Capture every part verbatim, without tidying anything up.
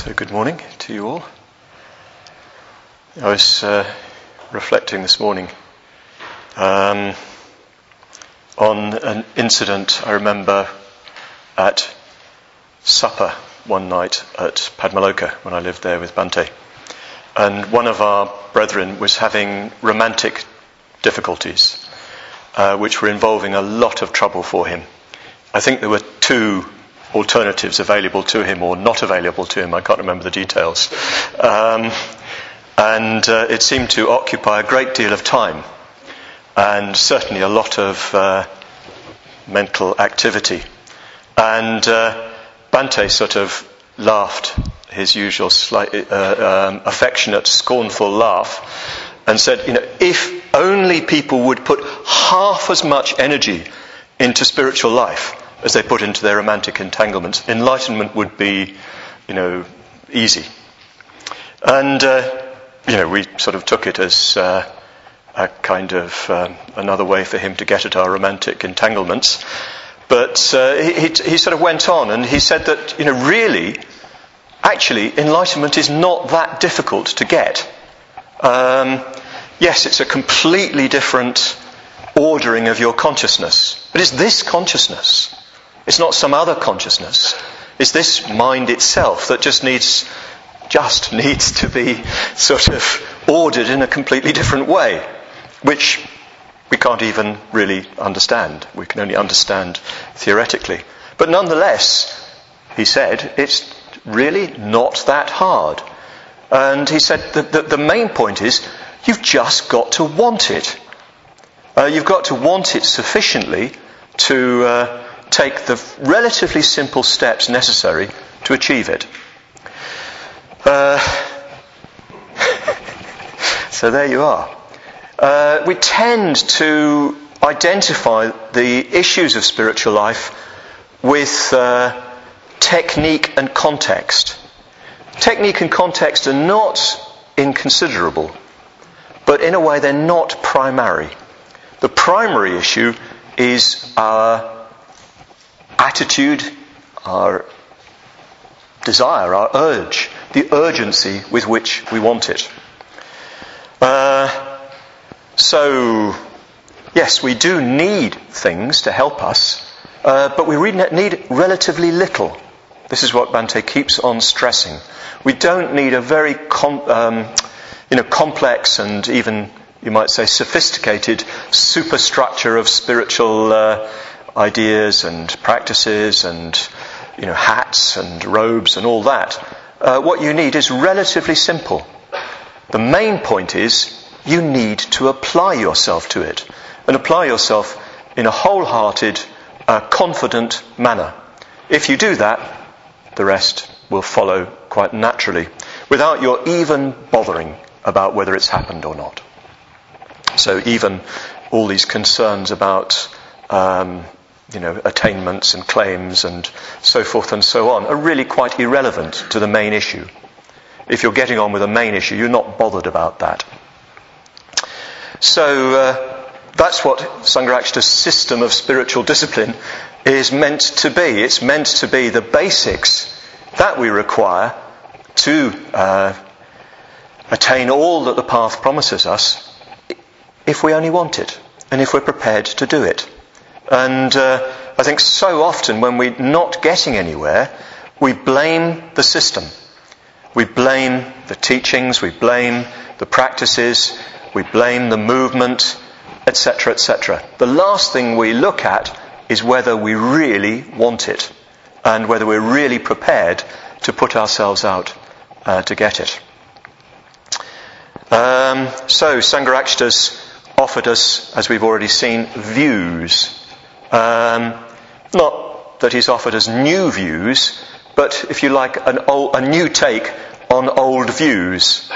So good morning to you all. I was uh, reflecting this morning um, on an incident I remember at supper one night at Padmaloka when I lived there with Bhante. And one of our brethren was having romantic difficulties, uh, which were involving a lot of trouble for him. I think there were two alternatives available to him or not available to him. I can't remember the details. Um, and uh, it seemed to occupy a great deal of time and certainly a lot of uh, mental activity. And uh, Bhante sort of laughed, his usual slight, uh, um, affectionate, scornful laugh, and said, you know, if only people would put half as much energy into spiritual life as they put into their romantic entanglements, enlightenment would be, you know, easy. And, uh, you know, we sort of took it as uh, a kind of um, another way for him to get at our romantic entanglements. But uh, he, he, he sort of went on and he said that, you know, really, actually, enlightenment is not that difficult to get. Um, yes, it's a completely different ordering of your consciousness. But it's this consciousness. It's not some other consciousness. It's this mind itself that just needs, just needs to be sort of ordered in a completely different way, which we can't even really understand. We can only understand theoretically. But nonetheless, he said, it's really not that hard. And he said that the, the main point is, you've just got to want it. Uh, you've got to want it sufficiently to uh, take the relatively simple steps necessary to achieve it. Uh, so there you are. Uh, we tend to identify the issues of spiritual life with uh, technique and context. Technique and context are not inconsiderable, but in a way they're not primary. The primary issue is our attitude, our desire, our urge, the urgency with which we want it. Uh, so, yes, we do need things to help us, uh, but we need relatively little. This is what Bhante keeps on stressing. We don't need a very com- um, you know, complex and even, you might say, sophisticated superstructure of spiritual uh, ideas and practices and, you know, hats and robes and all that. Uh, what you need is relatively simple. The main point is you need to apply yourself to it, and apply yourself in a wholehearted, uh, confident manner. If you do that, the rest will follow quite naturally, without your even bothering about whether it's happened or not. So even all these concerns about um, you know, attainments and claims and so forth and so on are really quite irrelevant to the main issue. If you're getting on with the main issue, you're not bothered about that. So uh, that's what Sangharakshita's system of spiritual discipline is meant to be. It's meant to be the basics that we require to uh, attain all that the path promises us, if we only want it, and if we're prepared to do it. And uh, I think so often when we're not getting anywhere, we blame the system. We blame the teachings, we blame the practices, we blame the movement, et cetera, et cetera. The last thing we look at is whether we really want it, and whether we're really prepared to put ourselves out uh, to get it. Um, so Sangharakshita's offered us, as we've already seen, views. Um, not that he's offered us new views, but if you like, an old, a new take on old views.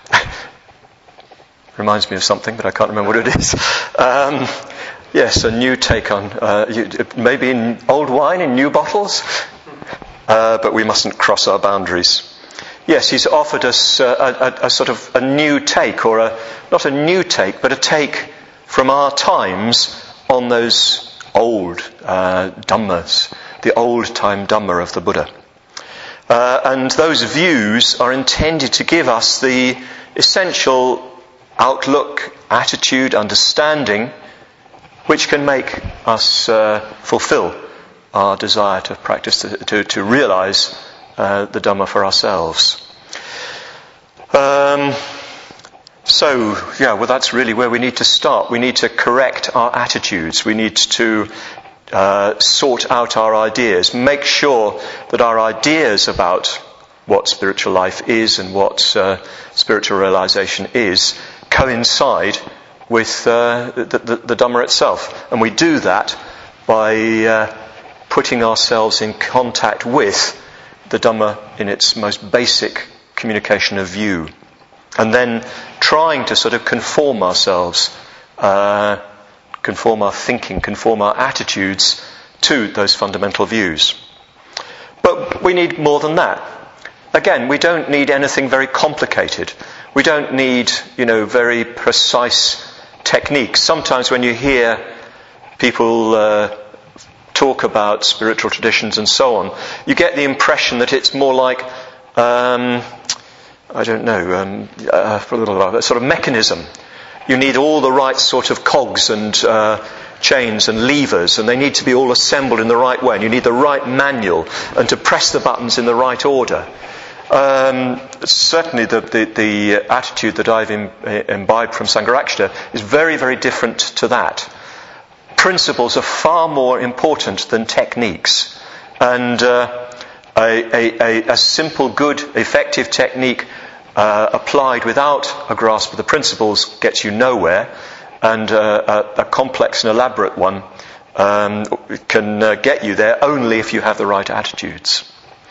Reminds me of something, but I can't remember what it is. Um, yes, a new take on, uh, you, maybe in old wine in new bottles, uh, but we mustn't cross our boundaries. Yes, he's offered us uh, a, a, a sort of a new take, or a, not a new take, but a take from our times on those old uh, Dhammas, the old-time Dhamma of the Buddha. Uh, and those views are intended to give us the essential outlook, attitude, understanding, which can make us uh, fulfill our desire to practice, to, to, to realize uh, the Dhamma for ourselves. Um, so, yeah, well, that's really where we need to start. We need to correct our attitudes. We need to uh, sort out our ideas. Make sure that our ideas about what spiritual life is and what uh, spiritual realization is coincide with uh, the, the, the Dhamma itself. And we do that by uh, putting ourselves in contact with the Dhamma in its most basic communication of view. And then trying to sort of conform ourselves, uh, conform our thinking, conform our attitudes to those fundamental views. But we need more than that. Again, we don't need anything very complicated. We don't need, you know, very precise techniques. Sometimes when you hear people uh, talk about spiritual traditions and so on, you get the impression that it's more like, um, I don't know, um, uh, a sort of mechanism. You need all the right sort of cogs and uh, chains and levers, and they need to be all assembled in the right way, and you need the right manual, and to press the buttons in the right order. Um, certainly the, the, the attitude that I've im, imbibed from Sangharakshita is very, very different to that. Principles are far more important than techniques. And uh, a, a, a simple, good, effective technique uh, applied without a grasp of the principles gets you nowhere. And uh, a, a complex and elaborate one um, can uh, get you there only if you have the right attitudes.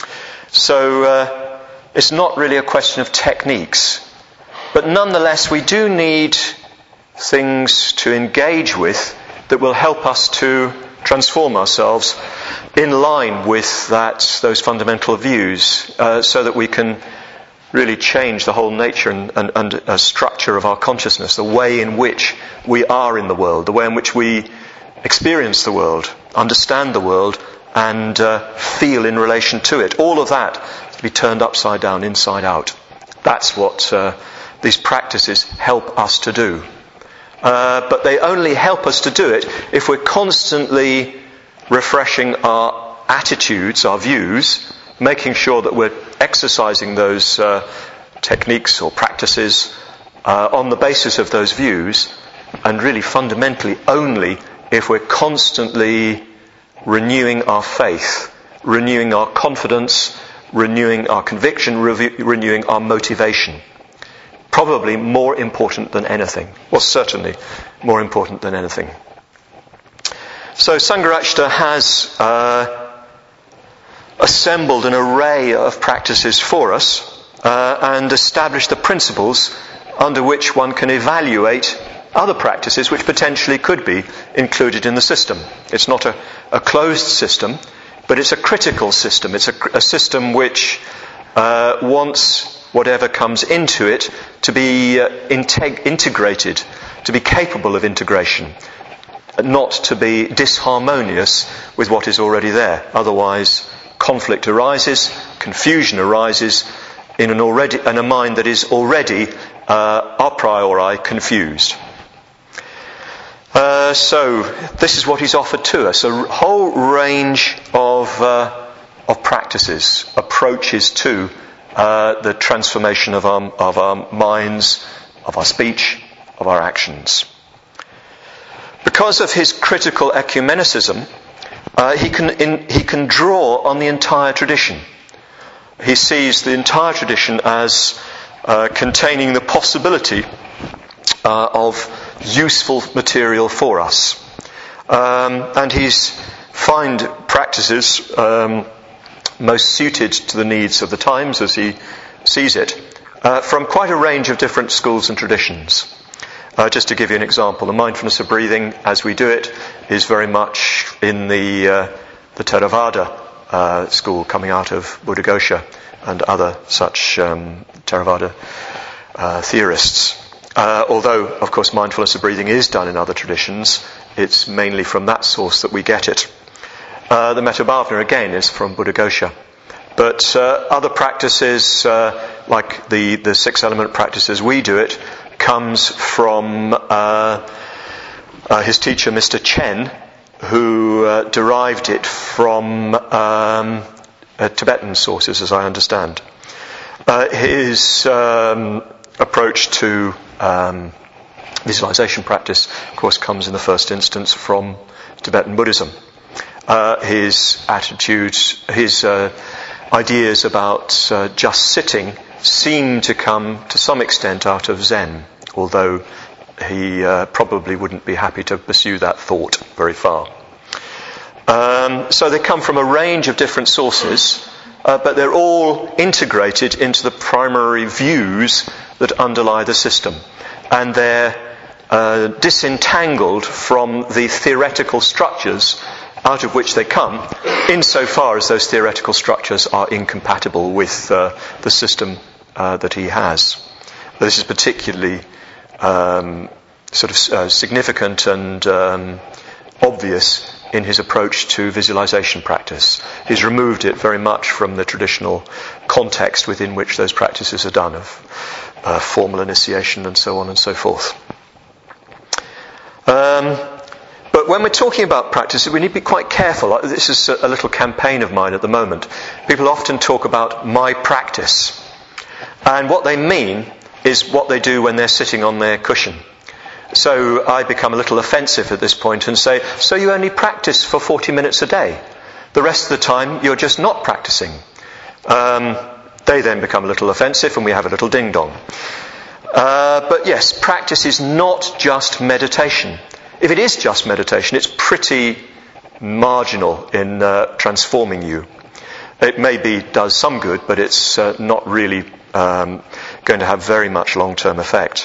So uh, it's not really a question of techniques. But nonetheless, we do need things to engage with that will help us to transform ourselves in line with that, those fundamental views, uh, so that we can really change the whole nature and, and, and uh, structure of our consciousness, the way in which we are in the world, the way in which we experience the world, understand the world, and uh, feel in relation to it. All of that to be turned upside down, inside out. That's what uh, these practices help us to do. Uh, but they only help us to do it if we're constantly refreshing our attitudes, our views, making sure that we're exercising those uh, techniques or practices uh, on the basis of those views, and really fundamentally only if we're constantly renewing our faith, renewing our confidence, renewing our conviction, re- renewing our motivation. Probably more important than anything. Well, certainly more important than anything. So Sangharakshita has uh, assembled an array of practices for us uh, and established the principles under which one can evaluate other practices which potentially could be included in the system. It's not a, a closed system, but it's a critical system. It's a, a system which uh, wants whatever comes into it to be uh, integ- integrated, to be capable of integration, not to be disharmonious with what is already there. Otherwise, conflict arises, confusion arises in an already in a mind that is already uh, a priori confused. Uh, so this is what he's offered to us: a whole range of uh, of practices, approaches to Uh, the transformation of our, of our minds, of our speech, of our actions. Because of his critical ecumenicism, uh, he can in, he can draw on the entire tradition. He sees the entire tradition as uh, containing the possibility uh, of useful material for us, um, and he's find practices Um, most suited to the needs of the times as he sees it, uh, from quite a range of different schools and traditions. Uh, just to give you an example, the mindfulness of breathing as we do it is very much in the uh, the Theravada uh, school coming out of Buddhaghosa and other such um, Theravada uh, theorists. Uh, although, of course, mindfulness of breathing is done in other traditions, it's mainly from that source that we get it. Uh, the Metta Bhavana, again, is from Buddhaghosa. But uh, other practices, uh, like the, the six element practices we do it, comes from uh, uh, his teacher, Mister Chen, who uh, derived it from um, uh, Tibetan sources, as I understand. Uh, his um, approach to um, visualization practice, of course, comes in the first instance from Tibetan Buddhism. Uh, his attitudes, his uh, ideas about uh, just sitting seem to come to some extent out of Zen, although he uh, probably wouldn't be happy to pursue that thought very far. Um, so they come from a range of different sources, uh, but they're all integrated into the primary views that underlie the system. And they're uh, disentangled from the theoretical structures out of which they come, insofar as those theoretical structures are incompatible with uh, the system uh, that he has. This is particularly um, sort of uh, significant and um, obvious in his approach to visualization practice. He's removed it very much from the traditional context within which those practices are done, of uh, formal initiation and so on and so forth. Um, But when we're talking about practice, we need to be quite careful. This is a little campaign of mine at the moment. People often talk about my practice. And what they mean is what they do when they're sitting on their cushion. So I become a little offensive at this point and say, so you only practice for forty minutes a day. The rest of the time you're just not practicing. Um, they then become a little offensive and we have a little ding-dong. Uh, but yes, practice is not just meditation. If it is just meditation, it's pretty marginal in uh, transforming you. It maybe does some good, but it's uh, not really um, going to have very much long-term effect.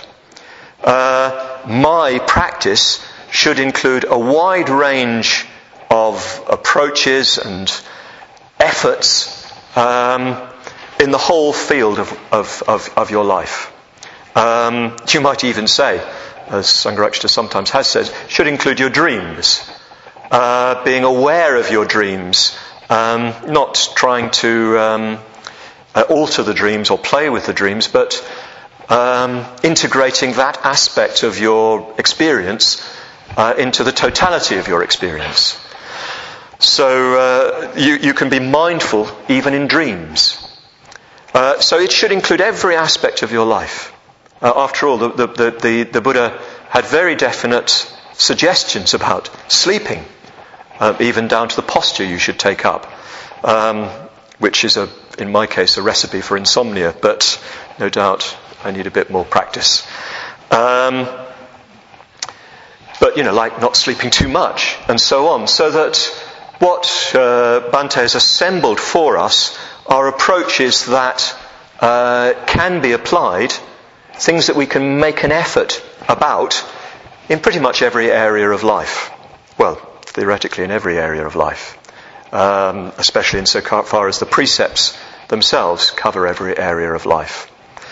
Uh, my practice should include a wide range of approaches and efforts um, in the whole field of, of, of, of your life. Um, you might even say, as Sangharakshita sometimes has said, should include your dreams. Uh, being aware of your dreams, um, not trying to um, uh, alter the dreams or play with the dreams, but um, integrating that aspect of your experience uh, into the totality of your experience. So uh, you, you can be mindful even in dreams. Uh, so it should include every aspect of your life. Uh, after all, the, the, the, the Buddha had very definite suggestions about sleeping, uh, even down to the posture you should take up, um, which is, a, in my case, a recipe for insomnia, but no doubt I need a bit more practice. Um, but, you know, like not sleeping too much, and so on, so that what uh, Bhante has assembled for us are approaches that uh, can be applied, things that we can make an effort about in pretty much every area of life. Well, theoretically in every area of life, um, especially in so far as the precepts themselves cover every area of life.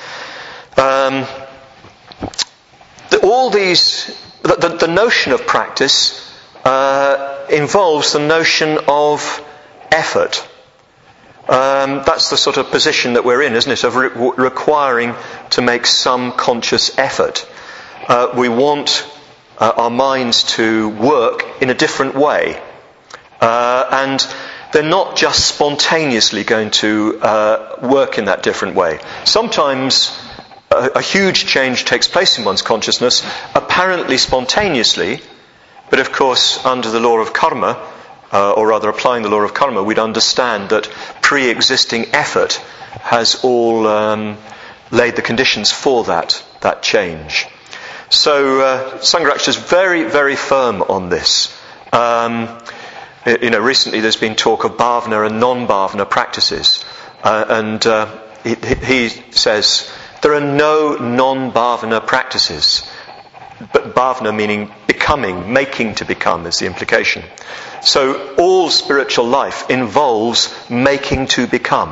Um, the, all these, the, the, the notion of practice uh, involves the notion of effort. Um, that's the sort of position that we're in, isn't it, of re- requiring to make some conscious effort. Uh, we want uh, our minds to work in a different way. Uh, and they're not just spontaneously going to uh, work in that different way. Sometimes a, a huge change takes place in one's consciousness, apparently spontaneously, but of course under the law of karma, Uh, or rather applying the law of karma, we'd understand that pre-existing effort has all um, laid the conditions for that, that change. So uh, Sangharakshita is very, very firm on this. Um, you know, recently there's been talk of bhavana and non-bhavana practices. Uh, and uh, he, he says there are no non-bhavana practices. But bhavana meaning becoming, making to become is the implication. So all spiritual life involves making to become.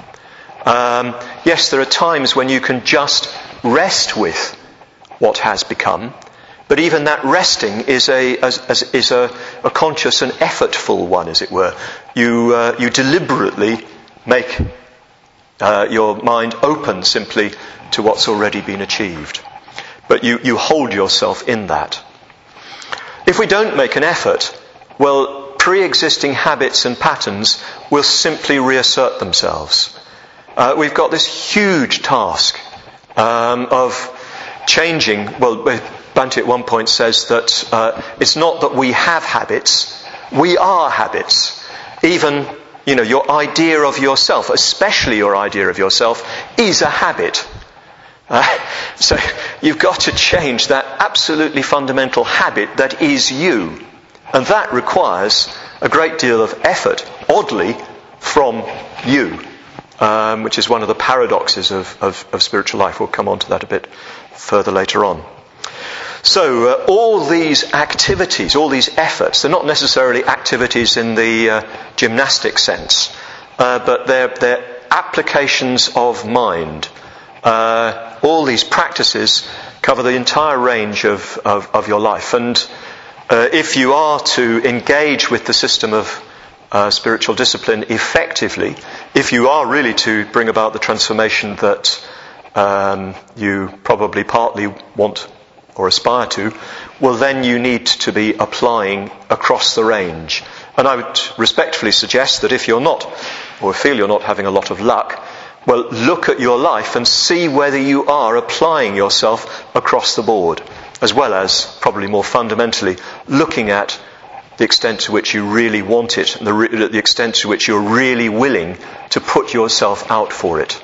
Um, yes, there are times when you can just rest with what has become, but even that resting is a as, as, is a, a conscious and effortful one, as it were. You uh, you deliberately make uh, your mind open simply to what's already been achieved. But you, you hold yourself in that. If we don't make an effort, well, pre-existing habits and patterns will simply reassert themselves. Uh, we've got this huge task um, of changing. Well, Bhante at one point says that uh, it's not that we have habits, we are habits. Even, you know, your idea of yourself, especially your idea of yourself, is a habit. Uh, so you've got to change that absolutely fundamental habit that is you. And that requires a great deal of effort, oddly, from you, um, which is one of the paradoxes of, of, of spiritual life. We'll come on to that a bit further later on. So uh, all these activities, all these efforts, they're not necessarily activities in the uh, gymnastic sense, uh, but they're, they're applications of mind. Uh, all these practices cover the entire range of, of, of your life. And uh, if you are to engage with the system of uh, spiritual discipline effectively, if you are really to bring about the transformation that um, you probably partly want or aspire to, well then you need to be applying across the range. And I would respectfully suggest that if you're not, or feel you're not having a lot of luck, well, look at your life and see whether you are applying yourself across the board, as well as, probably more fundamentally, looking at the extent to which you really want it, and the, re- the extent to which you're really willing to put yourself out for it.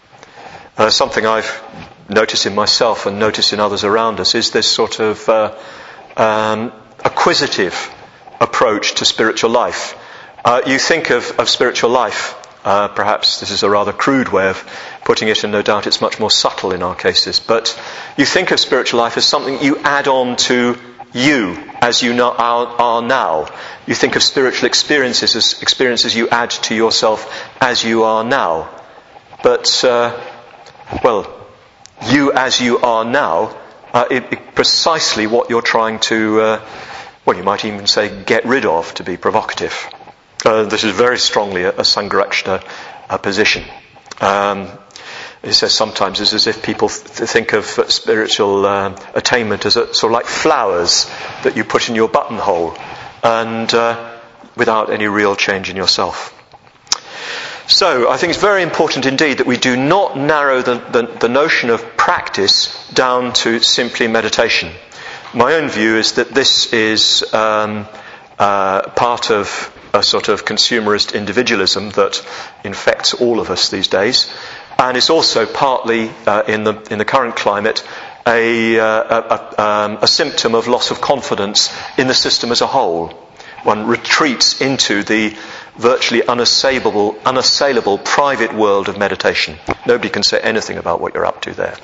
Uh, something I've noticed in myself and noticed in others around us is this sort of uh, um, acquisitive approach to spiritual life. Uh, you think of, of spiritual life, uh, perhaps this is a rather crude way of putting it, and no doubt it's much more subtle in our cases, but you think of spiritual life as something you add on to you as you know, are, are now. You think of spiritual experiences as experiences you add to yourself as you are now. But, uh, well, you as you are now, uh, it, it, precisely what you're trying to, uh, well, you might even say get rid of, to be provocative. Uh, this is very strongly a, a Sangharakshita uh, position. Um, it says sometimes it's as if people th- think of spiritual uh, attainment as a, sort of like flowers that you put in your buttonhole, and uh, without any real change in yourself. So I think it's very important indeed that we do not narrow the, the, the notion of practice down to simply meditation. My own view is that this is um, uh, part of a sort of consumerist individualism that infects all of us these days, and it's also partly uh, in the in the current climate a, uh, a, um, a symptom of loss of confidence in the system as a whole. One retreats into the virtually unassailable, unassailable private world of meditation. Nobody can say anything about what you're up to there.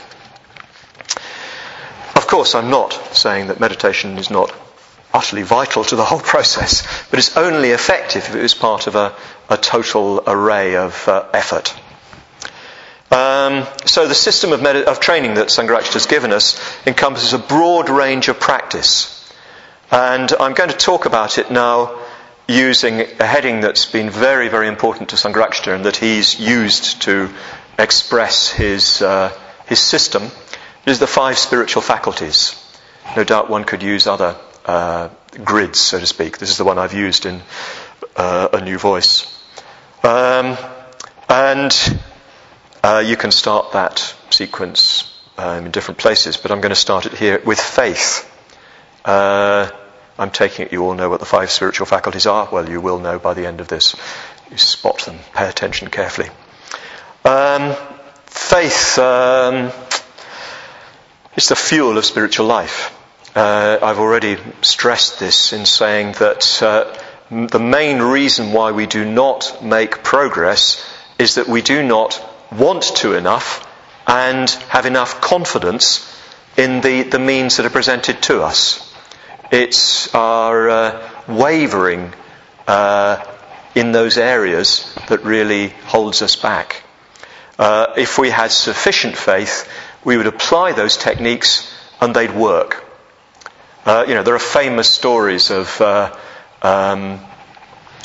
Of course, I'm not saying that meditation is not utterly vital to the whole process, but it's only effective if it is part of a, a total array of uh, effort. Um, so the system of, med- of training that Sangharakshita has given us encompasses a broad range of practice. And I'm going to talk about it now using a heading that's been very, very important to Sangharakshita and that he's used to express his uh, his system. It is the five spiritual faculties. No doubt one could use other uh, grids, so to speak. This is the one I've used in uh, A New Voice. Um, and uh, you can start that sequence um, in different places, but I'm going to start it here with faith. Uh, I'm taking it you all know what the five spiritual faculties are. Well, you will know by the end of this. You spot them. Pay attention carefully. Um, faith um, is the fuel of spiritual life. Uh, I've already stressed this in saying that uh, the main reason why we do not make progress is that we do not want to enough and have enough confidence in the, the means that are presented to us. It's our uh, wavering uh, in those areas that really holds us back. Uh, if we had sufficient faith, we would apply those techniques and they'd work. Uh, you know, there are famous stories of uh, um,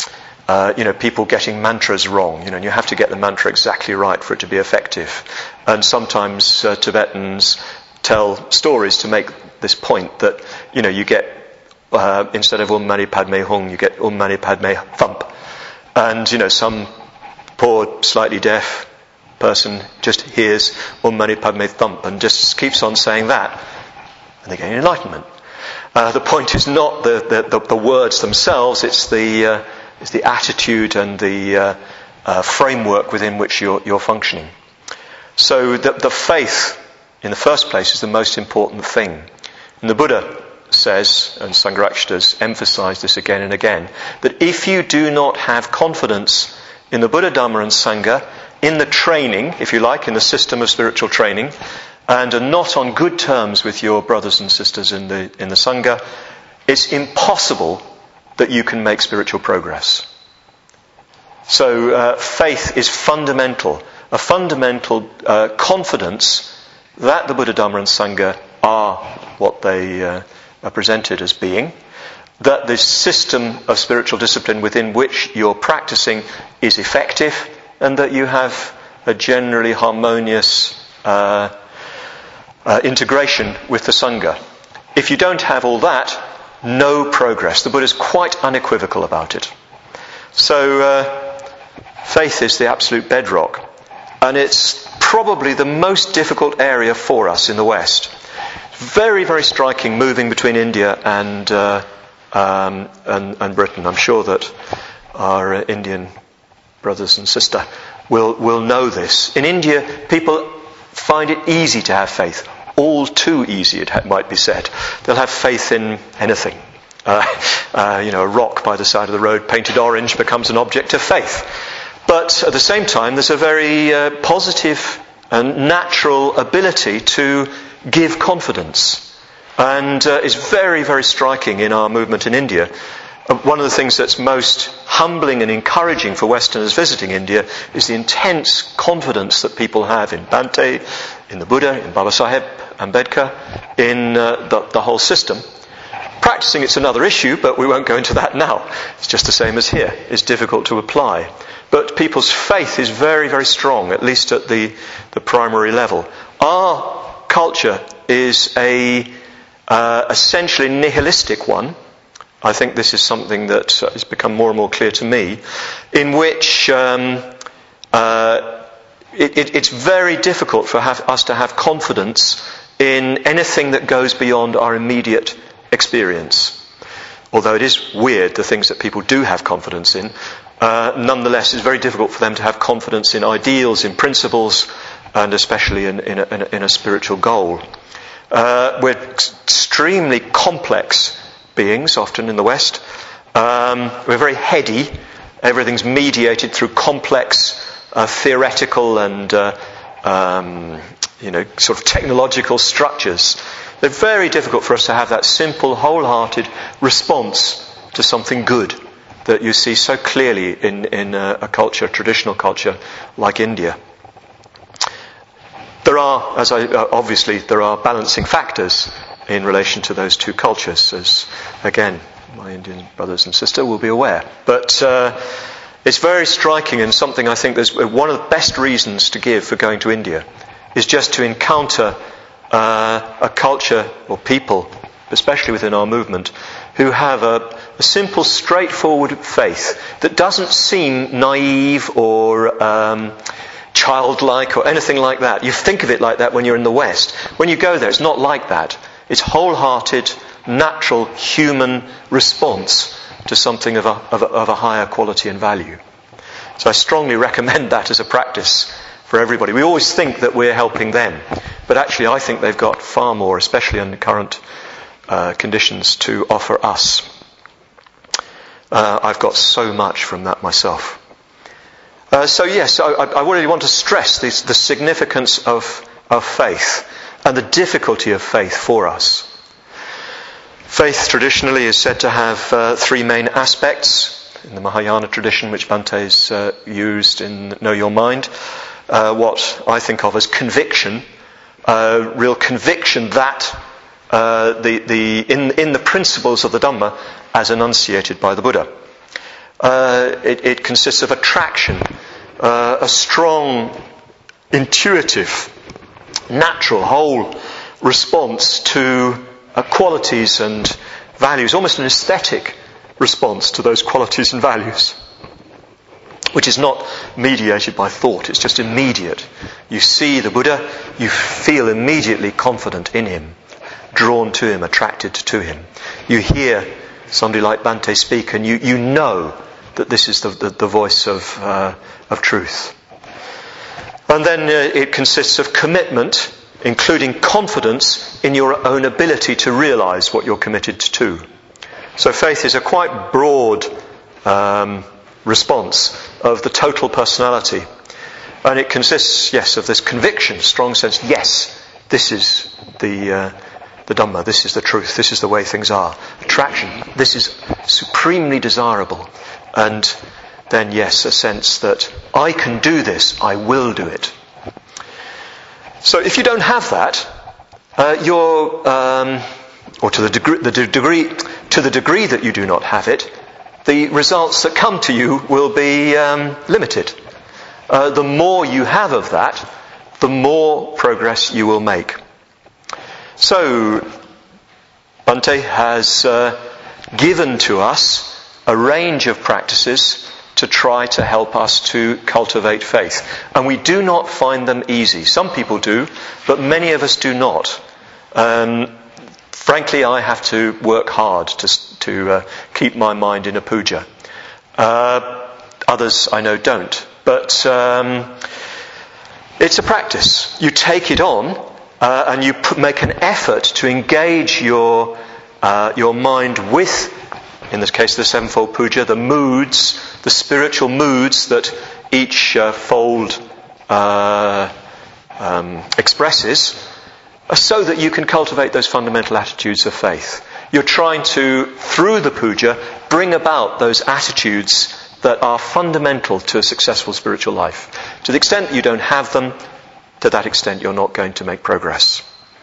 Uh, you know, people getting mantras wrong, you know, and you have to get the mantra exactly right for it to be effective. And sometimes uh, Tibetans tell stories to make this point that, you know, you get, uh, instead of Om Mani Padme Hum, you get Om Mani Padme Thump. And, you know, some poor, slightly deaf person just hears Om Mani Padme Thump and just keeps on saying that, and they gain enlightenment. Uh, the point is not the, the, the, the words themselves, it's the, uh, it's the attitude and the uh, uh, framework within which you're, you're functioning. So the, the faith, in the first place, is the most important thing. And the Buddha says, and Sangharakshita's emphasized this again and again, that if you do not have confidence in the Buddha, Dhamma and Sangha, in the training, if you like, in the system of spiritual training, and are not on good terms with your brothers and sisters in the in the Sangha, it's impossible that you can make spiritual progress. So uh, faith is fundamental, a fundamental uh, confidence that the Buddha, Dhamma and Sangha are what they uh, are presented as being, that the system of spiritual discipline within which you're practicing is effective, and that you have a generally harmonious uh, uh, integration with the Sangha. If you don't have all that, no progress. The Buddha is quite unequivocal about it. So uh, faith is the absolute bedrock, and it's probably the most difficult area for us in the West. Very, very striking, moving between India and uh, um, and, and Britain. I'm sure that our uh, Indian brothers and sisters will will know this. In India, people find it easy to have faith. All too easy, it might be said. They'll have faith in anything. Uh, uh, you know, a rock by the side of the road painted orange becomes an object of faith. But at the same time, there's a very uh, positive and natural ability to give confidence. And uh, it's very, very striking in our movement in India. Uh, one of the things that's most humbling and encouraging for Westerners visiting India is the intense confidence that people have in Bhante, in the Buddha, in Babasaheb Ambedkar, in uh, the, the whole system. Practicing, it's another issue, but we won't go into that now. It's just the same as here. It's difficult to apply. But people's faith is very, very strong, at least at the, the primary level. Our culture is a uh, essentially nihilistic one. I think this is something that uh, has become more and more clear to me, in which um, uh, it, it, it's very difficult for have, us to have confidence in anything that goes beyond our immediate experience. Although it is weird, the things that people do have confidence in, uh, nonetheless it's very difficult for them to have confidence in ideals, in principles, and especially in, in, a, in, a, in a spiritual goal. Uh, we're extremely complex beings, often in the West. Um, we're very heady. Everything's mediated through complex, uh, theoretical and uh, um, you know, sort of technological structures. They're very difficult for us to have that simple, wholehearted response to something good that you see so clearly in, in a, a culture, traditional culture like India. There are, as I, uh, obviously, there are balancing factors in relation to those two cultures, as, again, my Indian brothers and sisters will be aware. But uh, it's very striking, and something I think there's one of the best reasons to give for going to India is just to encounter uh, a culture or people, especially within our movement, who have a, a simple, straightforward faith that doesn't seem naive or um, childlike or anything like that. You think of it like that when you're in the West. When you go there, it's not like that. It's wholehearted, natural, human response to something of a, of a, of a higher quality and value. So I strongly recommend that as a practice for everybody. We always think that we're helping them, but actually I think they've got far more, especially under current uh, conditions, to offer us. Uh, I've got so much from that myself. Uh, so yes, I, I really want to stress this, the significance of, of faith and the difficulty of faith for us. Faith traditionally is said to have uh, three main aspects. In the Mahayana tradition, which Bhante's uh, used in Know Your Mind, uh, what I think of as conviction, uh, real conviction that uh, the, the in, in the principles of the Dhamma as enunciated by the Buddha. Uh, it, it consists of attraction, uh, a strong, intuitive, natural, whole response to uh, qualities and values, almost an aesthetic response to those qualities and values, which is not mediated by thought, it's just immediate. You see the Buddha, you feel immediately confident in him, drawn to him, attracted to him. You hear somebody like Bhante speak and you, you know that this is the, the, the voice of, uh, of truth. And then uh, it consists of commitment, including confidence in your own ability to realise what you're committed to. So faith is a quite broad um, response of the total personality. And it consists, yes, of this conviction, strong sense, yes, this is the uh, the Dhamma, this is the truth, this is the way things are. Attraction, this is supremely desirable. And then, yes, a sense that I can do this, I will do it. So if you don't have that, uh, you're, um, or to the degree, the degree, to the degree that you do not have it, the results that come to you will be um, limited. Uh, the more you have of that, the more progress you will make. So, Bhante has uh, given to us a range of practices to try to help us to cultivate faith. And we do not find them easy. Some people do, but many of us do not. Um, frankly, I have to work hard to, to uh, keep my mind in a puja. Uh, others I know don't. But um, it's a practice. You take it on uh, and you put, make an effort to engage your uh, your mind with, in this case, the sevenfold puja, the moods, the spiritual moods that each uh, fold uh, um, expresses, so that you can cultivate those fundamental attitudes of faith. You're trying to, through the puja, bring about those attitudes that are fundamental to a successful spiritual life. To the extent that you don't have them, to that extent you're not going to make progress.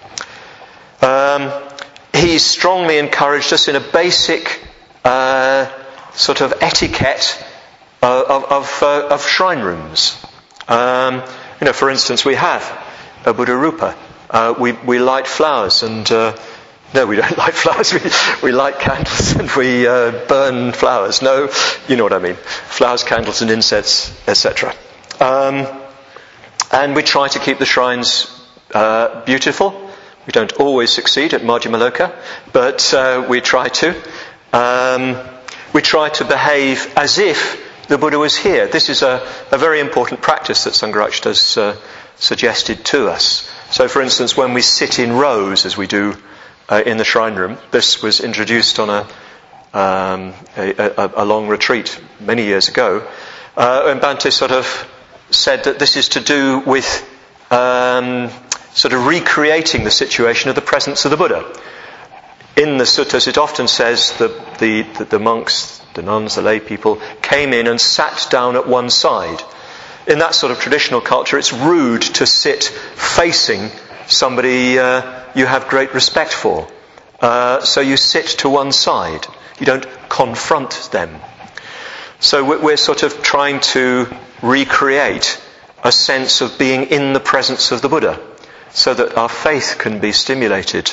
Um, he strongly encouraged us in a basic uh, sort of etiquette uh, of, of, uh, of shrine rooms. Um, you know, for instance, we have a Buddha Rupa. Uh, we, we light flowers and... Uh, No, we don't light flowers. We, we light candles and we uh, burn flowers. No, you know what I mean. Flowers, candles and incense, et cetera. Um, and we try to keep the shrines uh, beautiful. We don't always succeed at Majjhimaloka, but uh, we try to. Um, we try to behave as if the Buddha was here. This is a, a very important practice that Sangharakshita has uh, suggested to us. So, for instance, when we sit in rows, as we do Uh, in the shrine room, this was introduced on a, um, a, a, a long retreat many years ago, uh, and Bhante sort of said that this is to do with um, sort of recreating the situation of the presence of the Buddha. In the suttas it often says that the, the, the monks, the nuns, the lay people came in and sat down at one side. In that sort of traditional culture it's rude to sit facing somebody uh, you have great respect for. Uh, so you sit to one side. You don't confront them. So we're sort of trying to recreate a sense of being in the presence of the Buddha so that our faith can be stimulated.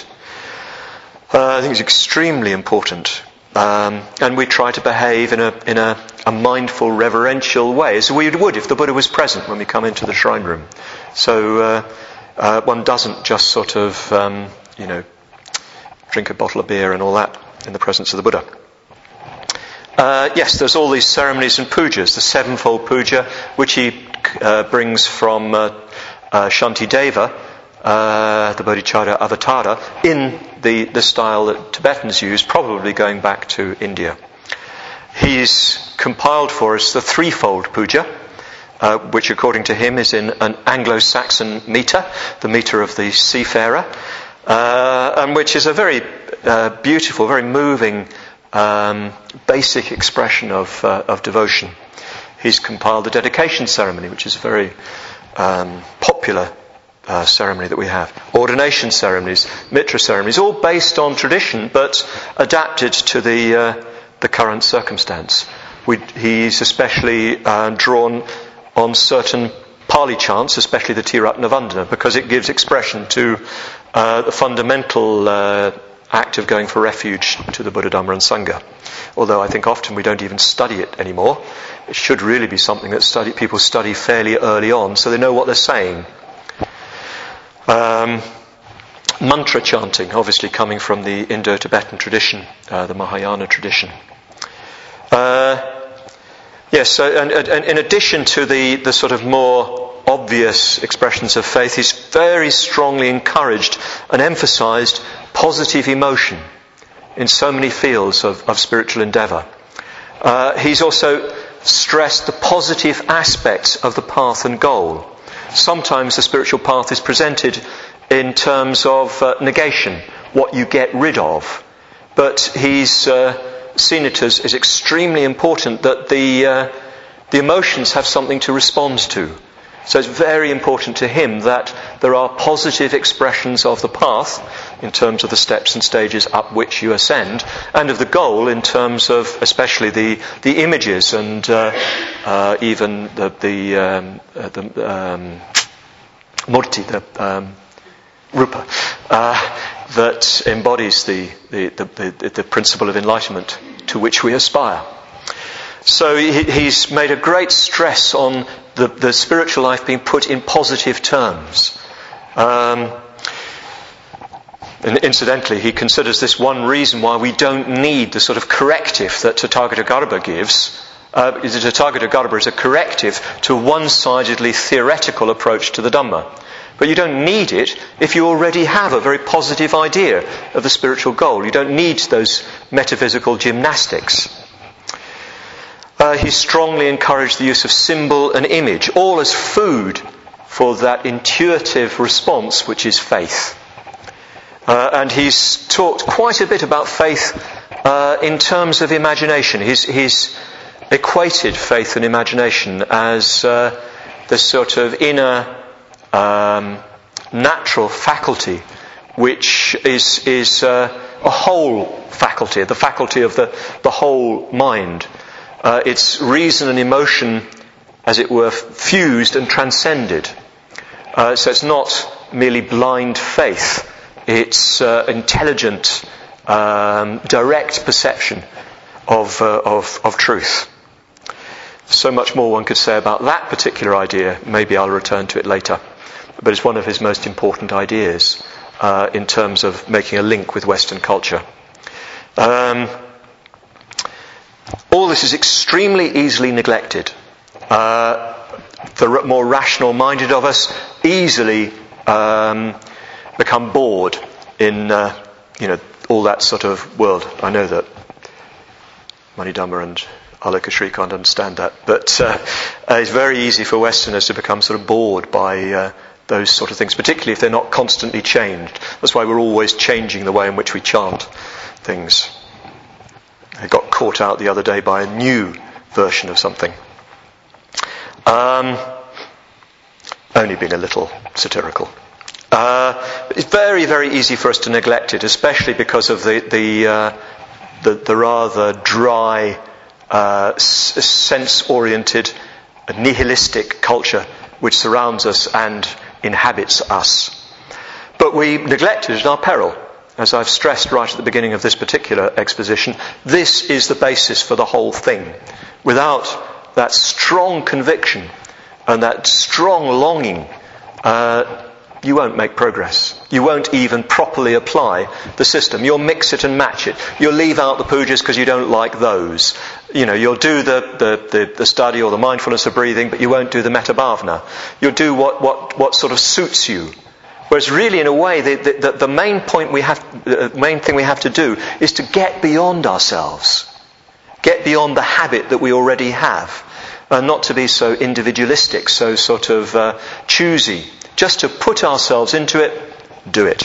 Uh, I think it's extremely important. Um, and we try to behave in a in a, a mindful, reverential way, as we would if the Buddha was present when we come into the shrine room. So uh, Uh, one doesn't just sort of, um, you know, drink a bottle of beer and all that in the presence of the Buddha. Uh, yes, there's all these ceremonies and pujas, the sevenfold puja, which he uh, brings from uh, uh, Shantideva, uh, the Bodhicharya Avatara, in the, the style that Tibetans use, probably going back to India. He's compiled for us the threefold puja, Uh, which according to him is in an Anglo-Saxon meter, the meter of the seafarer, uh, and which is a very uh, beautiful, very moving, um, basic expression of, uh, of devotion. He's compiled the dedication ceremony, which is a very um, popular uh, ceremony that we have. Ordination ceremonies, mitra ceremonies, all based on tradition, but adapted to the uh, the current circumstance. We, he's especially uh, drawn on certain Pali chants, especially the Tiratnavandana, because it gives expression to uh, the fundamental uh, act of going for refuge to the Buddha, Dhamma and Sangha. Although I think often we don't even study it anymore. It should really be something that study, people study fairly early on so they know what they're saying. Um, mantra chanting, obviously coming from the Indo-Tibetan tradition, uh, the Mahayana tradition. Uh, yes, so, and, and in addition to the, the sort of more obvious expressions of faith, he's very strongly encouraged and emphasized positive emotion in so many fields of, of spiritual endeavour. Uh, he's also stressed the positive aspects of the path and goal. Sometimes the spiritual path is presented in terms of uh, negation, what you get rid of. But he's uh, seen it as, as extremely important that the uh, the emotions have something to respond to. So it's very important to him that there are positive expressions of the path in terms of the steps and stages up which you ascend, and of the goal in terms of especially the, the images and uh, uh, even the, the, um, uh, the um, murti, the um, rupa, uh, that embodies the, the, the, the, the principle of enlightenment to which we aspire. So he, he's made a great stress on the, the spiritual life being put in positive terms. Um, and incidentally, he considers this one reason why we don't need the sort of corrective that Tathagata gives. Uh, the Tathagata is a corrective to a one-sidedly theoretical approach to the Dhamma. But you don't need it if you already have a very positive idea of the spiritual goal. You don't need those metaphysical gymnastics. Uh, he strongly encouraged the use of symbol and image, all as food for that intuitive response which is faith. Uh, and he's talked quite a bit about faith uh, in terms of imagination. He's, he's equated faith and imagination as uh, this sort of inner um, natural faculty which is, is uh, a whole faculty, the faculty of the, the whole mind. Uh, it's reason and emotion, as it were, fused and transcended. Uh, so it's not merely blind faith. It's uh, intelligent, um, direct perception of, uh, of of truth. So much more one could say about that particular idea. Maybe I'll return to it later. But it's one of his most important ideas uh, in terms of making a link with Western culture. Um, All this is extremely easily neglected. Uh, the more rational-minded of us easily um, become bored in, uh, you know, all that sort of world. I know that Manidhamma and Alokashri can't understand that, but uh, uh, it's very easy for Westerners to become sort of bored by uh, those sort of things, particularly if they're not constantly changed. That's why we're always changing the way in which we chant things. I got caught out the other day by a new version of something. Um, only being a little satirical. Uh, it's very, very easy for us to neglect it, especially because of the the, uh, the, the rather dry, uh, s- sense-oriented, nihilistic culture which surrounds us and inhabits us. But we neglect it at our peril. As I've stressed right at the beginning of this particular exposition, this is the basis for the whole thing. Without that strong conviction and that strong longing, uh, you won't make progress. You won't even properly apply the system. You'll mix it and match it. You'll leave out the pujas because you don't like those. You know, you'll do the, the, the, the study or the mindfulness of breathing, but you won't do the metta bhavana. You'll do what, what, what sort of suits you. Whereas really, in a way, the, the, the main point we have, the main thing we have to do is to get beyond ourselves, get beyond the habit that we already have, and not to be so individualistic, so sort of uh, choosy. Just to put ourselves into it, do it.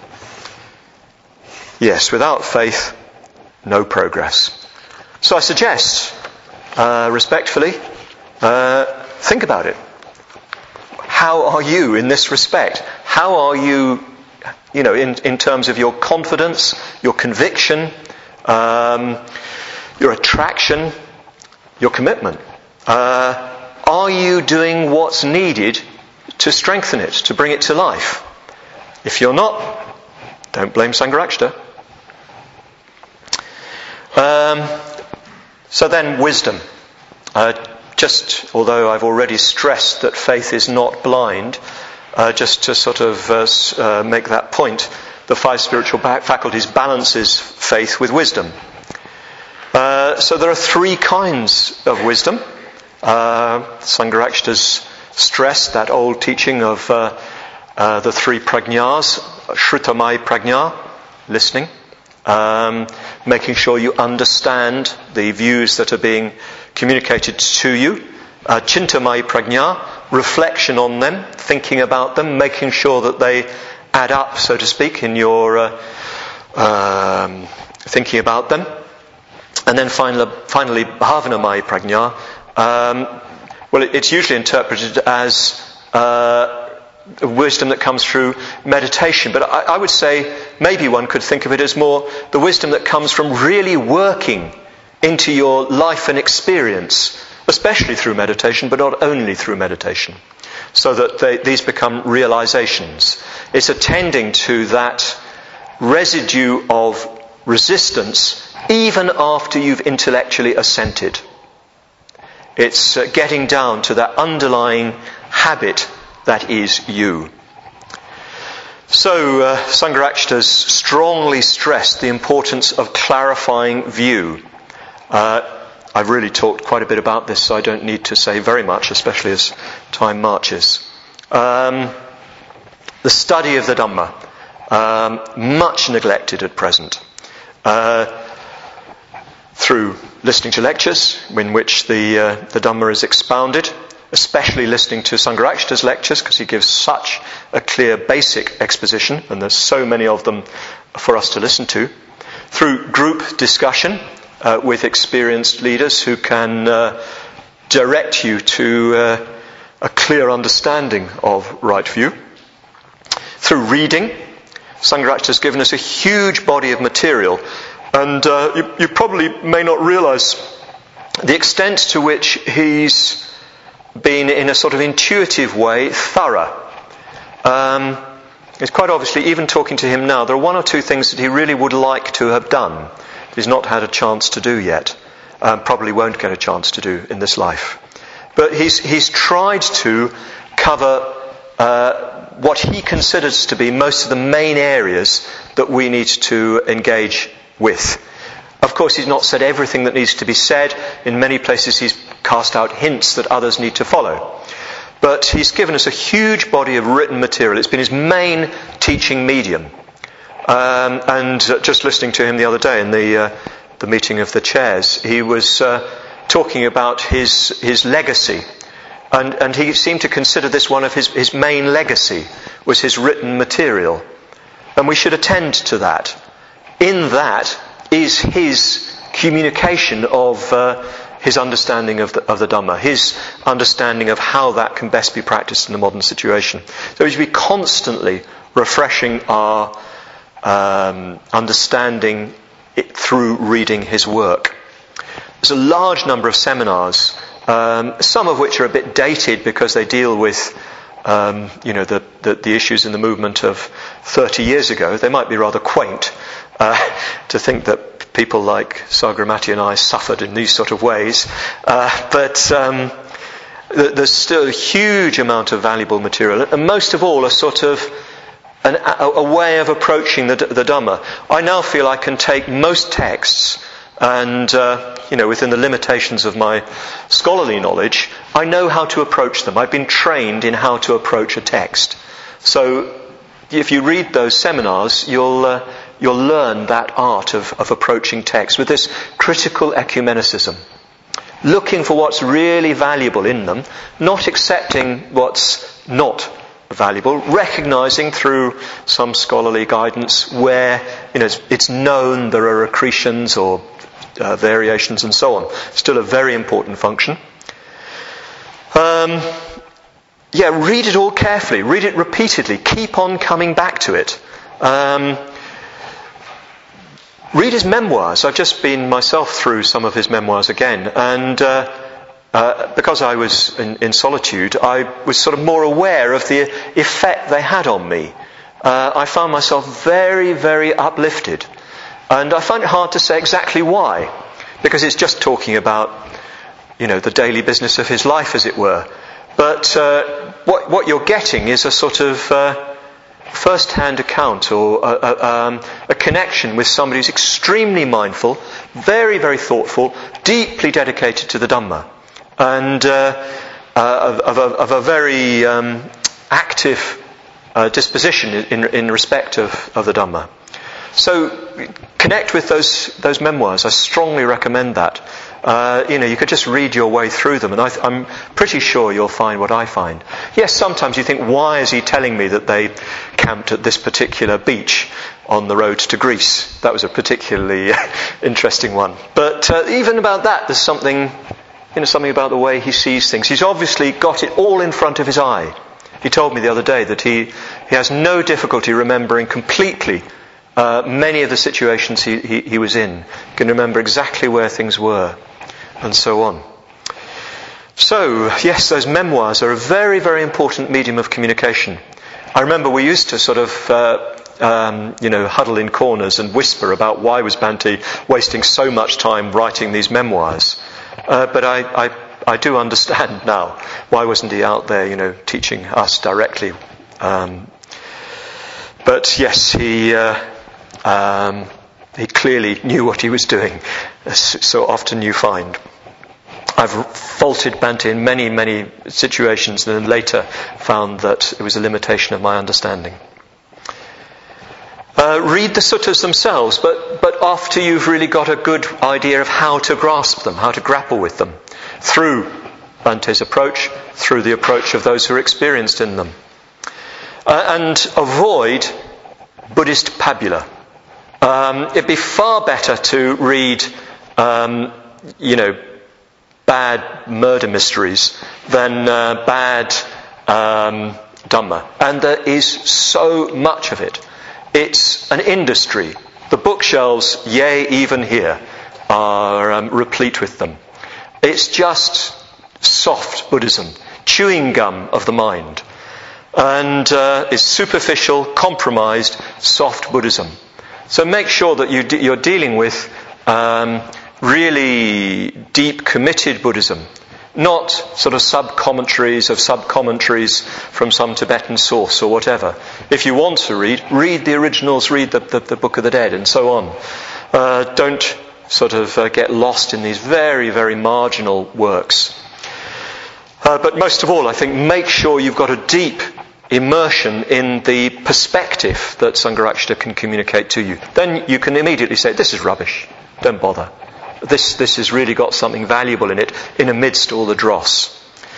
Yes, without faith, no progress. So I suggest, uh, respectfully, uh, think about it. How are you in this respect? How are you, you know, in, in terms of your confidence, your conviction, um, your attraction, your commitment. Uh, are you doing what's needed to strengthen it, to bring it to life? If you're not, don't blame Sangharakshita. Um, so then, wisdom. Uh, just, although I've already stressed that faith is not blind, uh, just to sort of uh, uh, make that point, the five spiritual faculties balances faith with wisdom. Uh, so there are three kinds of wisdom. Uh, Sangharakshita's stressed that old teaching of uh, uh, the three prajñās, Shrutamai prajñā, listening, um, making sure you understand the views that are being communicated to you. Uh, Chintamai prajñā, reflection on them, thinking about them, making sure that they add up, so to speak, in your uh, um, thinking about them. And then finally, finally Bhavanamai prajñā. Um, well, it, it's usually interpreted as uh, wisdom that comes through meditation. But I, I would say maybe one could think of it as more the wisdom that comes from really working into your life and experience, especially through meditation, but not only through meditation, so that they, these become realizations. It's attending to that residue of resistance even after you've intellectually assented. It's uh, getting down to that underlying habit that is you. So uh, Sangharakshita's strongly stressed the importance of clarifying view. Uh, I've really talked quite a bit about this, so I don't need to say very much, especially as time marches. Um, the study of the Dhamma, um, much neglected at present. Uh, through listening to lectures in which the uh, the Dhamma is expounded, especially listening to Sangharakshita's lectures, because he gives such a clear basic exposition, and there's so many of them for us to listen to. Through group discussion uh, with experienced leaders who can uh, direct you to uh, a clear understanding of right view. Through reading, Sangharakshita has given us a huge body of material. And uh, you, you probably may not realise the extent to which he's been, in a sort of intuitive way, thorough. Um, it's quite obviously, even talking to him now, there are one or two things that he really would like to have done, he's not had a chance to do yet. Um, probably won't get a chance to do in this life. But he's he's tried to cover uh, what he considers to be most of the main areas that we need to engage with. Of course, he's not said everything that needs to be said. In many places he's cast out hints that others need to follow. But he's given us a huge body of written material. It's been his main teaching medium. Um, and uh, just listening to him the other day in the uh, the meeting of the chairs, he was uh, talking about his his legacy. And, and he seemed to consider this one of his, his main legacy, was his written material. And we should attend to that. In that is his communication of uh, his understanding of the, of the Dhamma, his understanding of how that can best be practiced in the modern situation. So we should be constantly refreshing our um, understanding it through reading his work. There's a large number of seminars, um, some of which are a bit dated because they deal with um, you know, the, the, the issues in the movement of thirty years ago. They might be rather quaint. Uh, to think that people like Sagramati and I suffered in these sort of ways. Uh, but um, th- there's still a huge amount of valuable material. And most of all, a sort of an, a, a way of approaching the, the Dhamma. I now feel I can take most texts and, uh, you know, within the limitations of my scholarly knowledge, I know how to approach them. I've been trained in how to approach a text. So if you read those seminars, you'll... Uh, You'll learn that art of, of approaching text with this critical ecumenicism. Looking for what's really valuable in them, not accepting what's not valuable, recognising through some scholarly guidance where, you know, it's, it's known there are accretions or uh, variations and so on. Still a very important function. Um, yeah, read it all carefully. Read it repeatedly. Keep on coming back to it. Um, read his memoirs. I've just been myself through some of his memoirs again, and uh, uh, because I was in, in solitude, I was sort of more aware of the effect they had on me. Uh, I found myself very, very uplifted, and I find it hard to say exactly why, because it's just talking about, you know, the daily business of his life, as it were. But uh, what, what you're getting is a sort of uh, first-hand account, or a, a, um, a connection with somebody who's extremely mindful, very, very thoughtful, deeply dedicated to the Dhamma, and uh, uh, of, of, a, of a very um, active uh, disposition in, in respect of, of the Dhamma. So connect with those those memoirs. I strongly recommend that. Uh, you know, you could just read your way through them, and I th- I'm pretty sure you'll find what I find. Yes, sometimes you think, why is he telling me that they camped at this particular beach on the road to Greece? That was a particularly interesting one. But uh, even about that, there's something, you know, something about the way he sees things. He's obviously got it all in front of his eye. He told me the other day that he, he has no difficulty remembering completely uh, many of the situations he, he, he was in. He can remember exactly where things were, and so on. So, yes, those memoirs are a very, very important medium of communication. I remember we used to sort of, uh, um, you know, huddle in corners and whisper about why was Bhante wasting so much time writing these memoirs. Uh, but I, I, I do understand now, why wasn't he out there, you know, teaching us directly? Um, but yes, he uh, um, he clearly knew what he was doing, as so often you find. I've faulted Bhante in many, many situations, and then later found that it was a limitation of my understanding. Uh, read the suttas themselves, but, but after you've really got a good idea of how to grasp them, how to grapple with them, through Bhante's approach, through the approach of those who are experienced in them. Uh, and avoid Buddhist pabula. Um, it'd be far better to read, um, you know, bad murder mysteries than uh, bad um, Dhamma. And there is so much of it. It's an industry. The bookshelves, yea, even here, are um, replete with them. It's just soft Buddhism, chewing gum of the mind. And uh, it's superficial, compromised, soft Buddhism. So make sure that you de- you're dealing with um, really deep, committed Buddhism, not sort of sub-commentaries of sub-commentaries from some Tibetan source or whatever. If you want to read, read the originals, read the, the, the Book of the Dead, and so on. Uh, don't sort of uh, get lost in these very, very marginal works. Uh, but most of all, I think, make sure you've got a deep immersion in the perspective that Sangharakshita can communicate to you. Then you can immediately say, this is rubbish, don't bother. This this has really got something valuable in it, in amidst all the dross.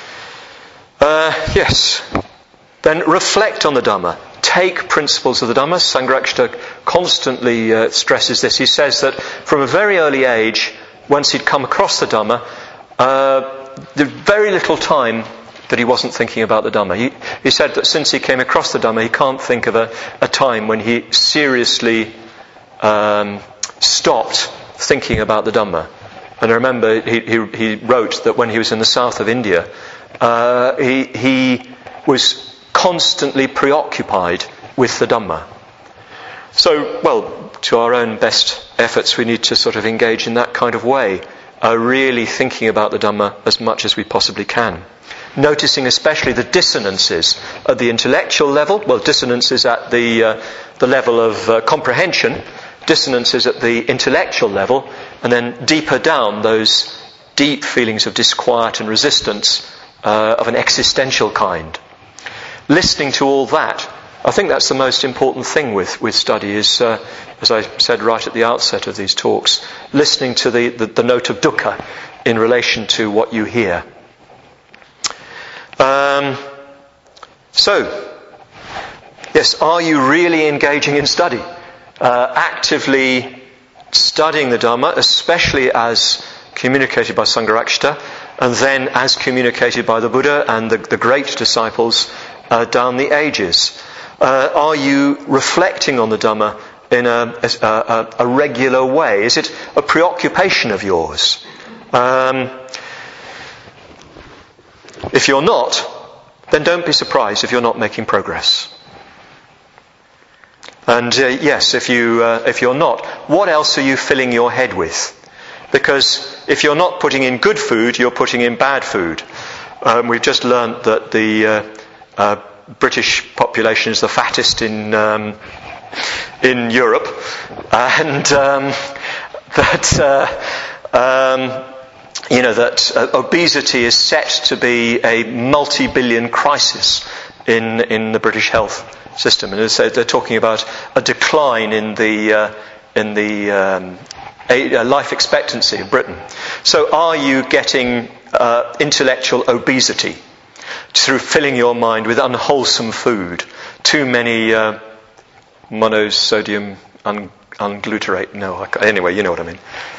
Uh, yes. Then reflect on the Dhamma. Take principles of the Dhamma. Sangharakshita constantly uh, stresses this. He says that from a very early age, once he'd come across the Dhamma, uh, the very little time that he wasn't thinking about the Dhamma. He, he said that since he came across the Dhamma, he can't think of a, a time when he seriously um, stopped thinking about the Dhamma. And I remember he, he, he wrote that when he was in the south of India, uh, he, he was constantly preoccupied with the Dhamma. So, well, to our own best efforts, we need to sort of engage in that kind of way, uh, really thinking about the Dhamma as much as we possibly can. Noticing especially the dissonances at the intellectual level, well, dissonances at the uh, the level of uh, comprehension, dissonances at the intellectual level, and then deeper down, those deep feelings of disquiet and resistance uh, of an existential kind. Listening to all that, I think that's the most important thing with, with study is, uh, as I said right at the outset of these talks, listening to the, the, the note of dukkha in relation to what you hear. Um, so, yes, are you really engaging in study? Uh, actively studying the Dhamma, especially as communicated by Sangharakshita, and then as communicated by the Buddha and the, the great disciples uh, down the ages. Uh, are you reflecting on the Dhamma in a, a, a regular way? Is it a preoccupation of yours? Um, if you're not, then don't be surprised if you're not making progress. And uh, yes, if you uh, if you're not, what else are you filling your head with? Because if you're not putting in good food, you're putting in bad food. Um, we've just learnt that the uh, uh, British population is the fattest in um, in Europe, and um, that uh, um, you know that uh, obesity is set to be a multi-billion crisis in in the British health system, and so they're talking about a decline in the uh, in the um, a, a life expectancy in Britain. So, are you getting uh, intellectual obesity through filling your mind with unwholesome food? Too many uh, monosodium un- unglutarate. No, I, anyway, you know what I mean.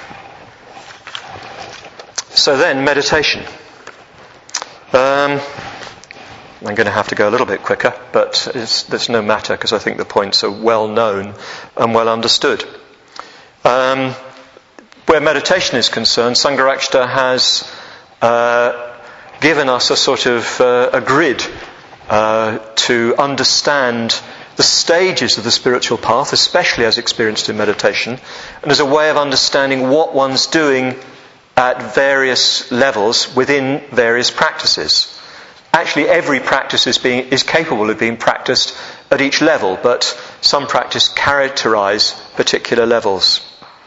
So then, meditation. Um, I'm going to have to go a little bit quicker, but it's, there's no matter because I think the points are well known and well understood. Um, where meditation is concerned, Sangharakshita has uh, given us a sort of uh, a grid uh, to understand the stages of the spiritual path, especially as experienced in meditation, and as a way of understanding what one's doing at various levels within various practices. Actually, every practice is being is capable of being practiced at each level, but some practice characterize particular levels.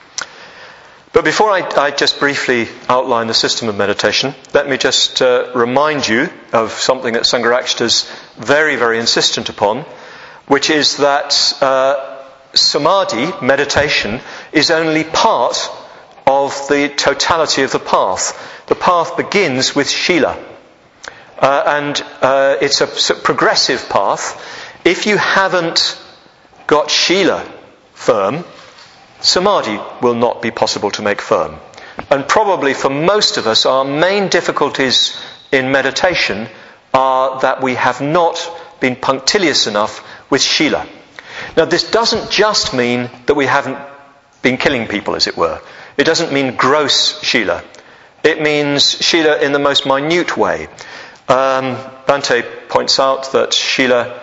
But before I, I just briefly outline the system of meditation, let me just uh, remind you of something that Sangharakshita is very, very insistent upon, which is that uh, samadhi, meditation, is only part of the totality of the path. The path begins with shila. Uh, and uh, it's a, a progressive path. If you haven't got shila firm, samadhi will not be possible to make firm. And probably for most of us, our main difficulties in meditation are that we have not been punctilious enough with shila. Now, this doesn't just mean that we haven't been killing people, as it were. It doesn't mean gross shila. It means shila in the most minute way. Um, Bhante points out that shila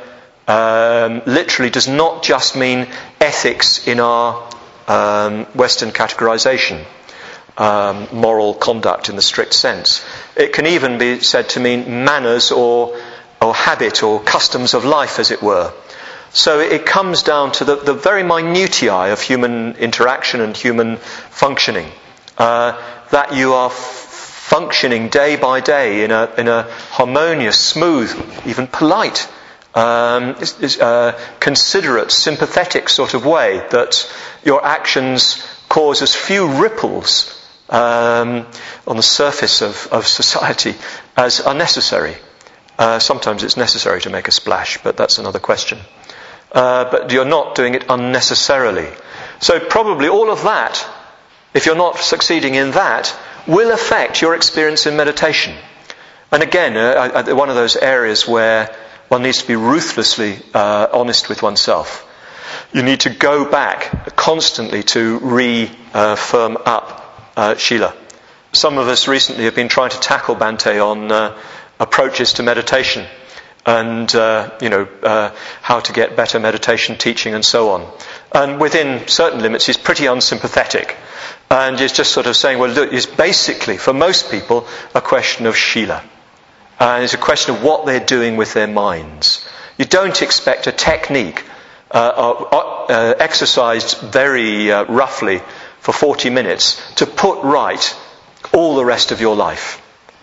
um, literally does not just mean ethics in our um, Western categorization, um, moral conduct in the strict sense. It can even be said to mean manners or or habit or customs of life, as it were. So it comes down to the, the very minutiae of human interaction and human functioning, uh, that you are functioning day by day in a in a harmonious, smooth, even polite, um, uh, considerate, sympathetic sort of way, that your actions cause as few ripples um, on the surface of, of society as are necessary. Uh, sometimes it's necessary to make a splash, but that's another question. Uh, but you're not doing it unnecessarily. So probably all of that, if you're not succeeding in that, will affect your experience in meditation. And again, uh, one of those areas where one needs to be ruthlessly uh, honest with oneself. You need to go back constantly to re-firm uh, up uh, shila. Some of us recently have been trying to tackle Bhante on uh, approaches to meditation and, uh, you know, uh, how to get better meditation teaching and so on. And within certain limits, he's pretty unsympathetic. And he's just sort of saying, well, look, it's basically, for most people, a question of shila. And it's a question of what they're doing with their minds. You don't expect a technique uh, uh, exercised very uh, roughly for forty minutes to put right all the rest of your life.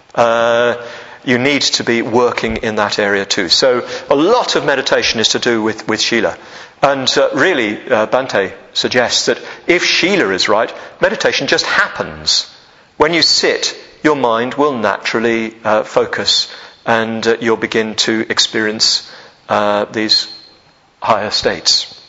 Uh, you need to be working in that area too. So a lot of meditation is to do with, with shila. And uh, really, uh, Bhante suggests that if shila is right, meditation just happens. When you sit, your mind will naturally uh, focus, and uh, you'll begin to experience uh, these higher states.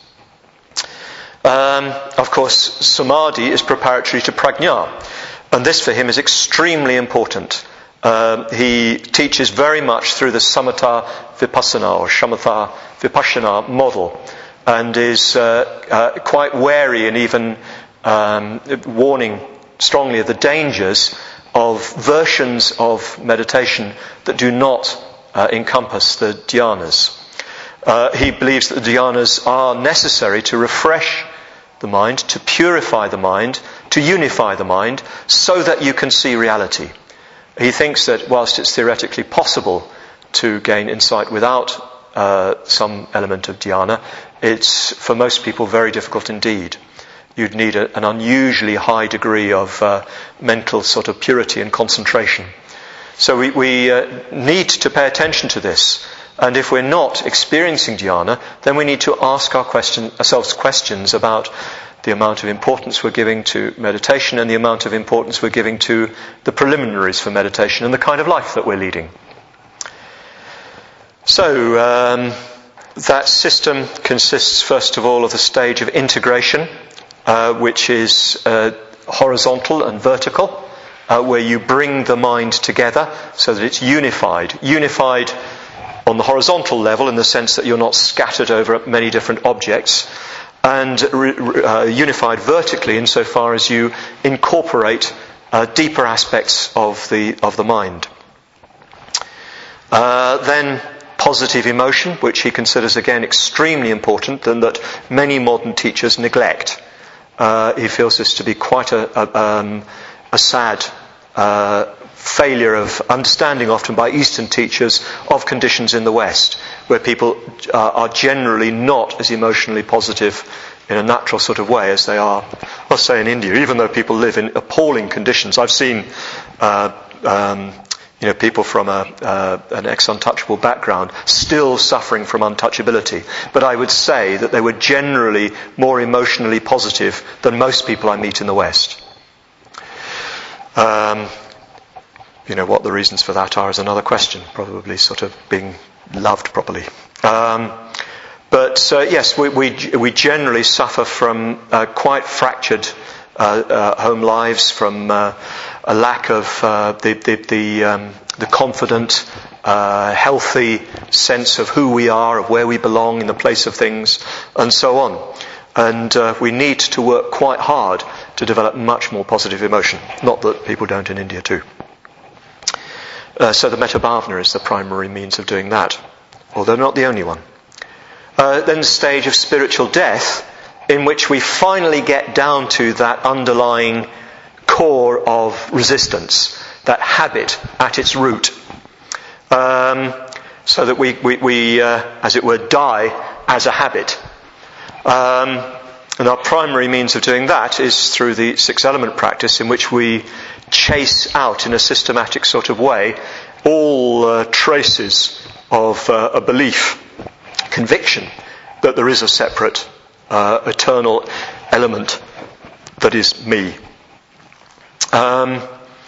Um, of course, samadhi is preparatory to prajna, and this for him is extremely important. Uh, he teaches very much through the samatha vipassana or shamatha vipassana model. and is uh, uh, quite wary and even um, warning strongly of the dangers of versions of meditation that do not uh, encompass the dhyanas. Uh, he believes that the dhyanas are necessary to refresh the mind, to purify the mind, to unify the mind, so that you can see reality. He thinks that whilst it's theoretically possible to gain insight without uh, some element of dhyana, it's for most people very difficult indeed. You'd need a, an unusually high degree of uh, mental sort of purity and concentration. So we, we uh, need to pay attention to this. And if we're not experiencing dhyana, then we need to ask our question, ourselves questions about the amount of importance we're giving to meditation and the amount of importance we're giving to the preliminaries for meditation and the kind of life that we're leading. So, um, that system consists first of all of the stage of integration, uh, which is uh, horizontal and vertical, uh, where you bring the mind together so that it's unified. Unified on the horizontal level in the sense that you're not scattered over many different objects, and uh, unified vertically insofar as you incorporate uh, deeper aspects of the of the mind. Uh, then positive emotion, which he considers again extremely important and that many modern teachers neglect. Uh, he feels this to be quite a, a, um, a sad uh, failure of understanding often by Eastern teachers of conditions in the West, where people uh, are generally not as emotionally positive in a natural sort of way as they are, let's say, in India, even though people live in appalling conditions. I've seen uh, um, you know, people from a, uh, an ex-untouchable background still suffering from untouchability, but I would say that they were generally more emotionally positive than most people I meet in the West. Um, You know, what the reasons for that are is another question, probably sort of being loved properly. Um, but, uh, yes, we, we we generally suffer from uh, quite fractured uh, uh, home lives, from uh, a lack of uh, the the the, um, the confident, uh, healthy sense of who we are, of where we belong in the place of things, and so on. And uh, we need to work quite hard to develop much more positive emotion. Not that people don't in India too. Uh, so the metta bhavana is the primary means of doing that, although not the only one. Uh, then the stage of spiritual death, in which we finally get down to that underlying core of resistance, that habit at its root, um, so that we, we, we uh, as it were, die as a habit. Um, and our primary means of doing that is through the six element practice, in which we chase out in a systematic sort of way all uh, traces of uh, a belief, conviction that there is a separate uh, eternal element that is me. Um,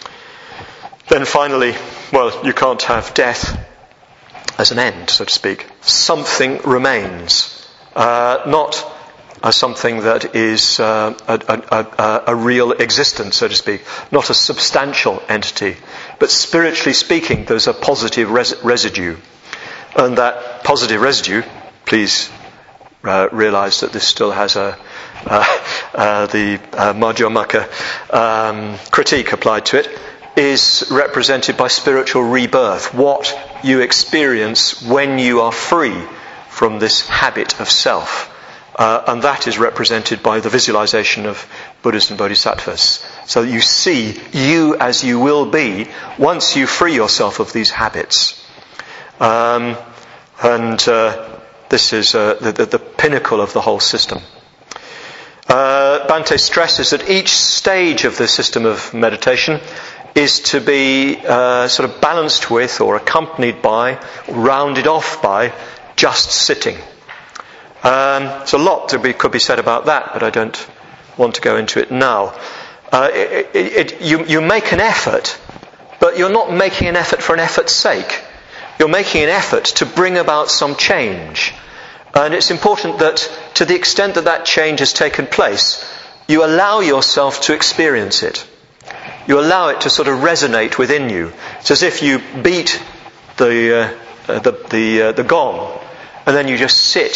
then finally, well, you can't have death as an end, so to speak. Something remains, uh, not as something that is uh, a, a, a, a real existence, so to speak, not a substantial entity, but spiritually speaking, there's a positive res- residue. And that positive residue, please uh, realise that this still has a uh, uh, the uh, Madhyamaka um, critique applied to it, is represented by spiritual rebirth, what you experience when you are free from this habit of self. Uh, and that is represented by the visualization of Buddhas and Bodhisattvas. So that you see you as you will be once you free yourself of these habits. Um, and uh, this is uh, the, the, the pinnacle of the whole system. Uh, Bhante stresses that each stage of the system of meditation is to be uh, sort of balanced with, or accompanied by, or rounded off by, just sitting. Um, there's a lot that be, could be said about that, but I don't want to go into it now. Uh, it, it, it, you, you make an effort, but you're not making an effort for an effort's sake. You're making an effort to bring about some change. And it's important that, to the extent that that change has taken place, you allow yourself to experience it. You allow it to sort of resonate within you. It's as if you beat the uh, uh, the the, uh, the gong, and then you just sit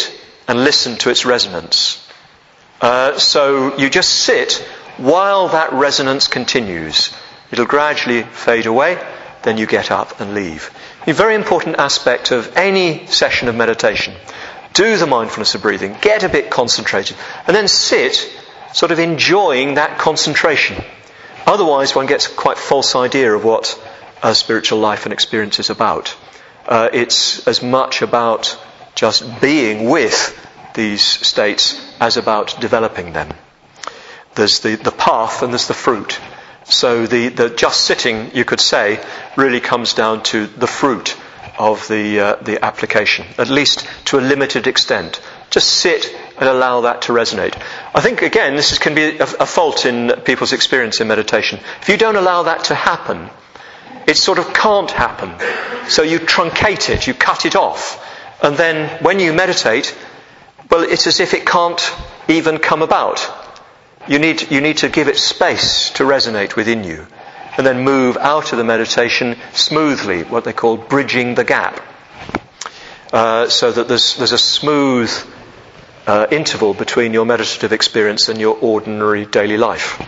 and listen to its resonance. Uh, so you just sit while that resonance continues. It'll gradually fade away, then you get up and leave. A very important aspect of any session of meditation. Do the mindfulness of breathing, get a bit concentrated, and then sit sort of enjoying that concentration. Otherwise one gets a quite false idea of what a spiritual life and experience is about. Uh, it's as much about just being with these states as about developing them. There's the, the path and there's the fruit. So the, the just sitting, you could say, really comes down to the fruit of the uh, the application, at least to a limited extent. Just sit and allow that to resonate. I think, again, this is, can be a, a fault in people's experience in meditation. If you don't allow that to happen, it sort of can't happen. So you truncate it, you cut it off. And then when you meditate, well, it's as if it can't even come about. You need, you need to give it space to resonate within you. And then move out of the meditation smoothly, what they call bridging the gap. Uh, so that there's, there's a smooth uh, interval between your meditative experience and your ordinary daily life.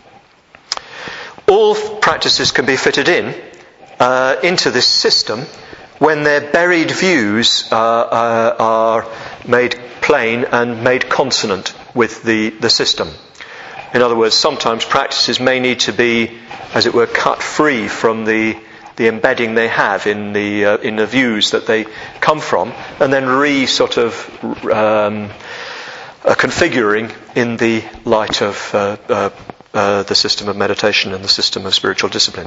All practices can be fitted in uh, into this system when their buried views uh, uh, are made plain and made consonant with the, the system. In other words, sometimes practices may need to be, as it were, cut free from the the embedding they have in the uh, in the views that they come from, and then re sort of um, uh, configuring in the light of uh, uh, uh, the system of meditation and the system of spiritual discipline.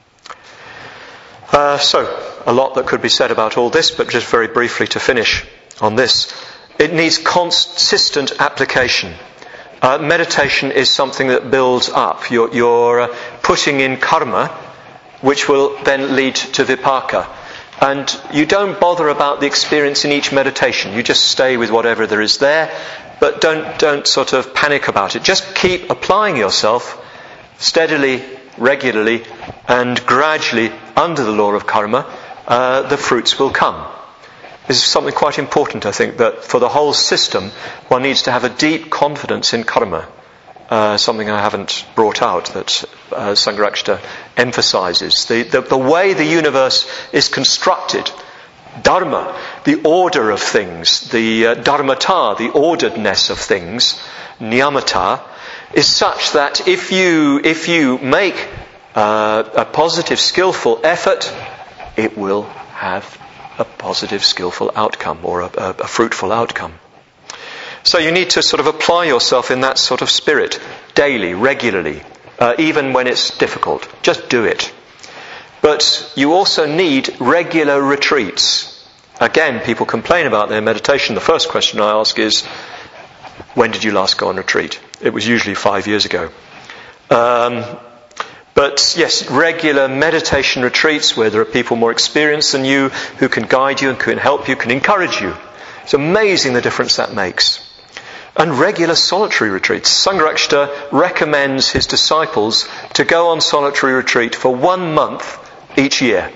Uh, so, a lot that could be said about all this, but just very briefly to finish on this. It needs consistent application. Uh, meditation is something that builds up. You're, you're uh, putting in karma, which will then lead to vipaka. And you don't bother about the experience in each meditation. You just stay with whatever there is there, but don't don't sort of panic about it. Just keep applying yourself steadily, regularly, and gradually under the law of karma. Uh, the fruits will come. This is something quite important, I think, that for the whole system, one needs to have a deep confidence in karma. Uh, something I haven't brought out that uh, Sangharakshita emphasizes. The, the, the way the universe is constructed, dharma, the order of things, the uh, dharmata, the orderedness of things, niyamata, is such that if you, if you make uh, a positive, skillful effort, it will have a positive, skillful outcome, or a, a, a fruitful outcome. So you need to sort of apply yourself in that sort of spirit, daily, regularly, uh, even when it's difficult. Just do it. But you also need regular retreats. Again, people complain about their meditation. The first question I ask is, when did you last go on retreat? It was usually five years ago. Um, But yes, regular meditation retreats where there are people more experienced than you who can guide you and can help you, can encourage you. It's amazing the difference that makes. And regular solitary retreats. Sangharakshita recommends his disciples to go on solitary retreat for one month each year.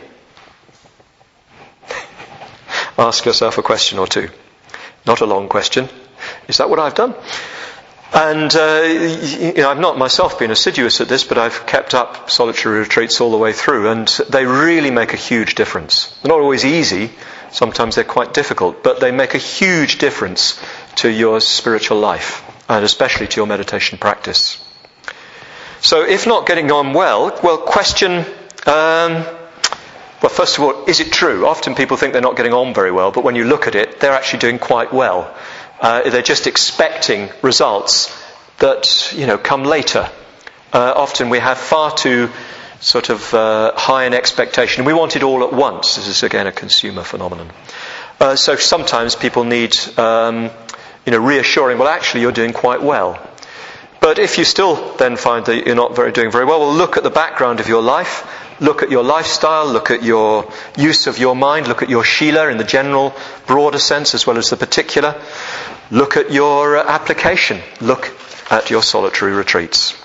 Ask yourself a question or two. Not a long question. Is that what I've done? And uh, you know, I've not myself been assiduous at this, but I've kept up solitary retreats all the way through, and they really make a huge difference. They're not always easy, sometimes they're quite difficult, but they make a huge difference to your spiritual life, and especially to your meditation practice. So if not getting on well, well, question, um, well, first of all, is it true? Often people think they're not getting on very well, but when you look at it, they're actually doing quite well. Uh, they're just expecting results that, you know, come later. Uh, often we have far too sort of uh, high an expectation. We want it all at once. This is again a consumer phenomenon. Uh, so sometimes people need, um, you know, reassuring. Well, actually, you're doing quite well. But if you still then find that you're not very doing very well, well, look at the background of your life. Look at your lifestyle, look at your use of your mind, look at your shila in the general, broader sense as well as the particular. Look at your uh, application. Look at your solitary retreats.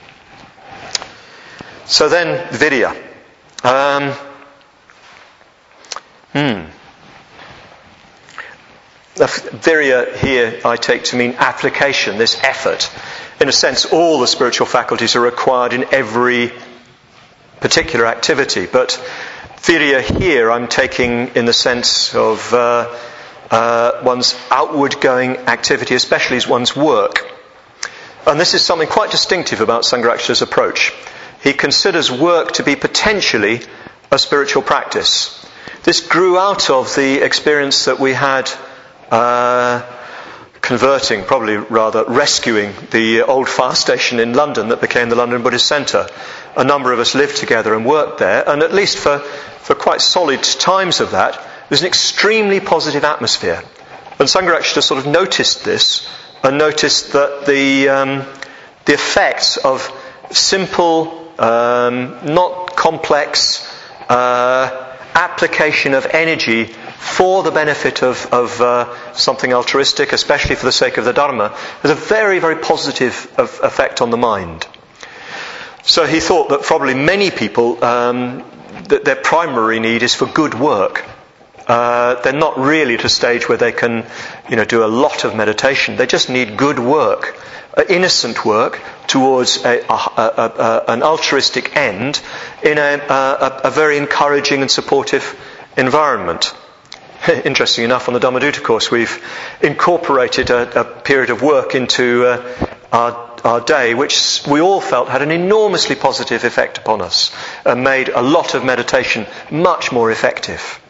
So then, vidya. Um, hmm. Virya here I take to mean application, this effort. In a sense, all the spiritual faculties are required in every particular activity. But virya here I'm taking in the sense of uh, uh, one's outward-going activity, especially as one's work. And this is something quite distinctive about Sangharakshita's approach. He considers work to be potentially a spiritual practice. This grew out of the experience that we had uh, converting, probably rather rescuing, the old fire station in London that became the London Buddhist Centre. A number of us lived together and worked there, and at least for, for quite solid times of that, there was an extremely positive atmosphere. And Sangharakshita sort of noticed this, and noticed that the um, the effects of simple, um, not complex uh, application of energy for the benefit of, of uh, something altruistic, especially for the sake of the Dharma, has a very, very positive of, effect on the mind. So he thought that probably many people, um, that their primary need is for good work. Uh, they're not really at a stage where they can, you know, do a lot of meditation. They just need good work, uh, innocent work towards a, a, a, a, an altruistic end in a, a, a very encouraging and supportive environment. Interesting enough, on the Dhammadutta course, we've incorporated a, a period of work into uh, our our day, which we all felt had an enormously positive effect upon us and made a lot of meditation much more effective.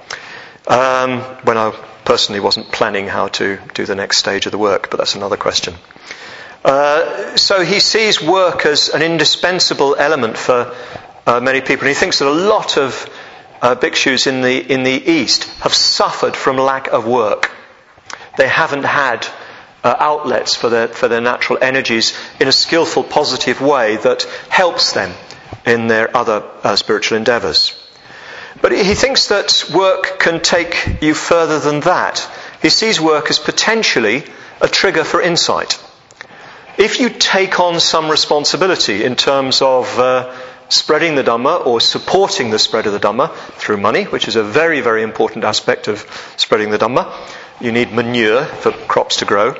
Um, when I personally wasn't planning how to do the next stage of the work, but that's another question. Uh, so he sees work as an indispensable element for uh, many people, and he thinks that a lot of uh, bhikshus in the in the East have suffered from lack of work. They haven't had uh, outlets for their for their natural energies in a skillful, positive way that helps them in their other uh, spiritual endeavours. But he thinks that work can take you further than that. He sees work as potentially a trigger for insight. If you take on some responsibility in terms of uh, spreading the Dhamma or supporting the spread of the Dhamma through money, which is a very, very important aspect of spreading the Dhamma, you need manure for crops to grow.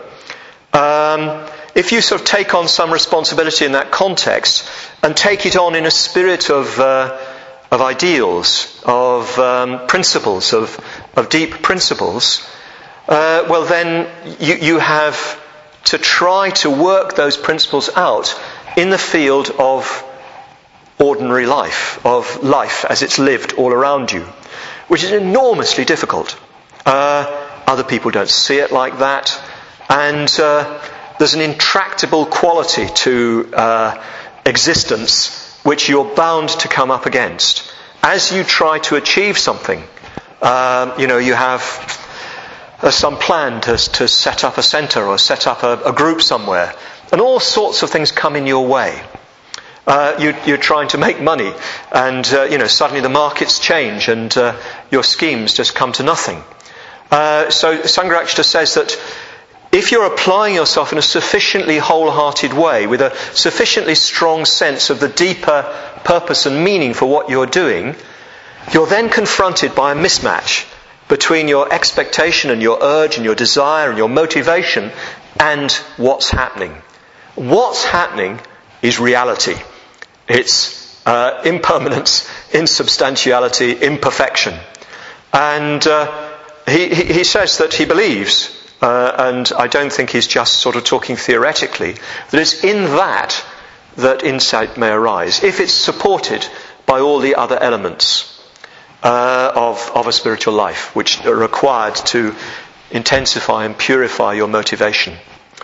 Um, if you sort of take on some responsibility in that context and take it on in a spirit of uh, of ideals, of um, principles, of, of deep principles, uh, well then you, you have to try to work those principles out in the field of ordinary life, of life as it's lived all around you, which is enormously difficult. Uh, other people don't see it like that, and uh, there's an intractable quality to uh, existence which you're bound to come up against. As you try to achieve something, um, you know, you have uh, some plan to, to set up a centre or set up a, a group somewhere, and all sorts of things come in your way. Uh, you, you're trying to make money, and uh, you know, suddenly the markets change, and uh, your schemes just come to nothing. Uh, so Sangharakshita says that if you're applying yourself in a sufficiently wholehearted way, with a sufficiently strong sense of the deeper purpose and meaning for what you're doing, you're then confronted by a mismatch between your expectation and your urge and your desire and your motivation and what's happening. What's happening is reality. It's uh, impermanence, insubstantiality, imperfection. And uh, he, he, he says that he believes, Uh, and I don't think he's just sort of talking theoretically, that it's in that that insight may arise, if it's supported by all the other elements uh, of, of a spiritual life, which are required to intensify and purify your motivation.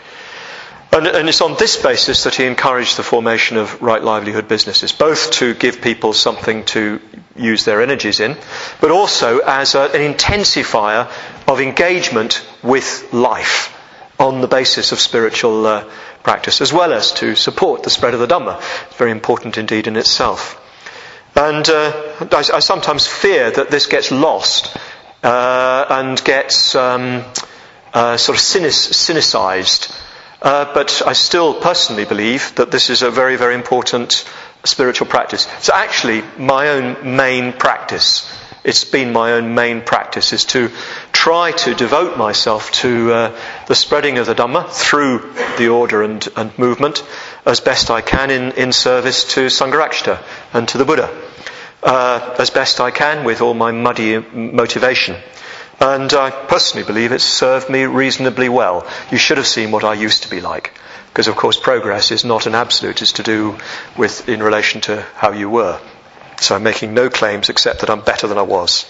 And, and it's on this basis that he encouraged the formation of right livelihood businesses, both to give people something to use their energies in, but also as a, an intensifier of engagement with life on the basis of spiritual uh, practice, as well as to support the spread of the Dhamma. It's very important indeed in itself. And uh, I, I sometimes fear that this gets lost uh, and gets um, uh, sort of cynic, cynicized. Uh, but I still personally believe that this is a very, very important spiritual practice. It's actually my own main practice. It's been my own main practice, is to try to devote myself to uh, the spreading of the Dhamma through the order and, and movement as best I can in, in service to Sangharakshita and to the Buddha, uh, as best I can with all my muddy motivation. And I personally believe it's served me reasonably well. You should have seen what I used to be like. Because of course progress is not an absolute, it's to do with in relation to how you were. So I'm making no claims except that I'm better than I was.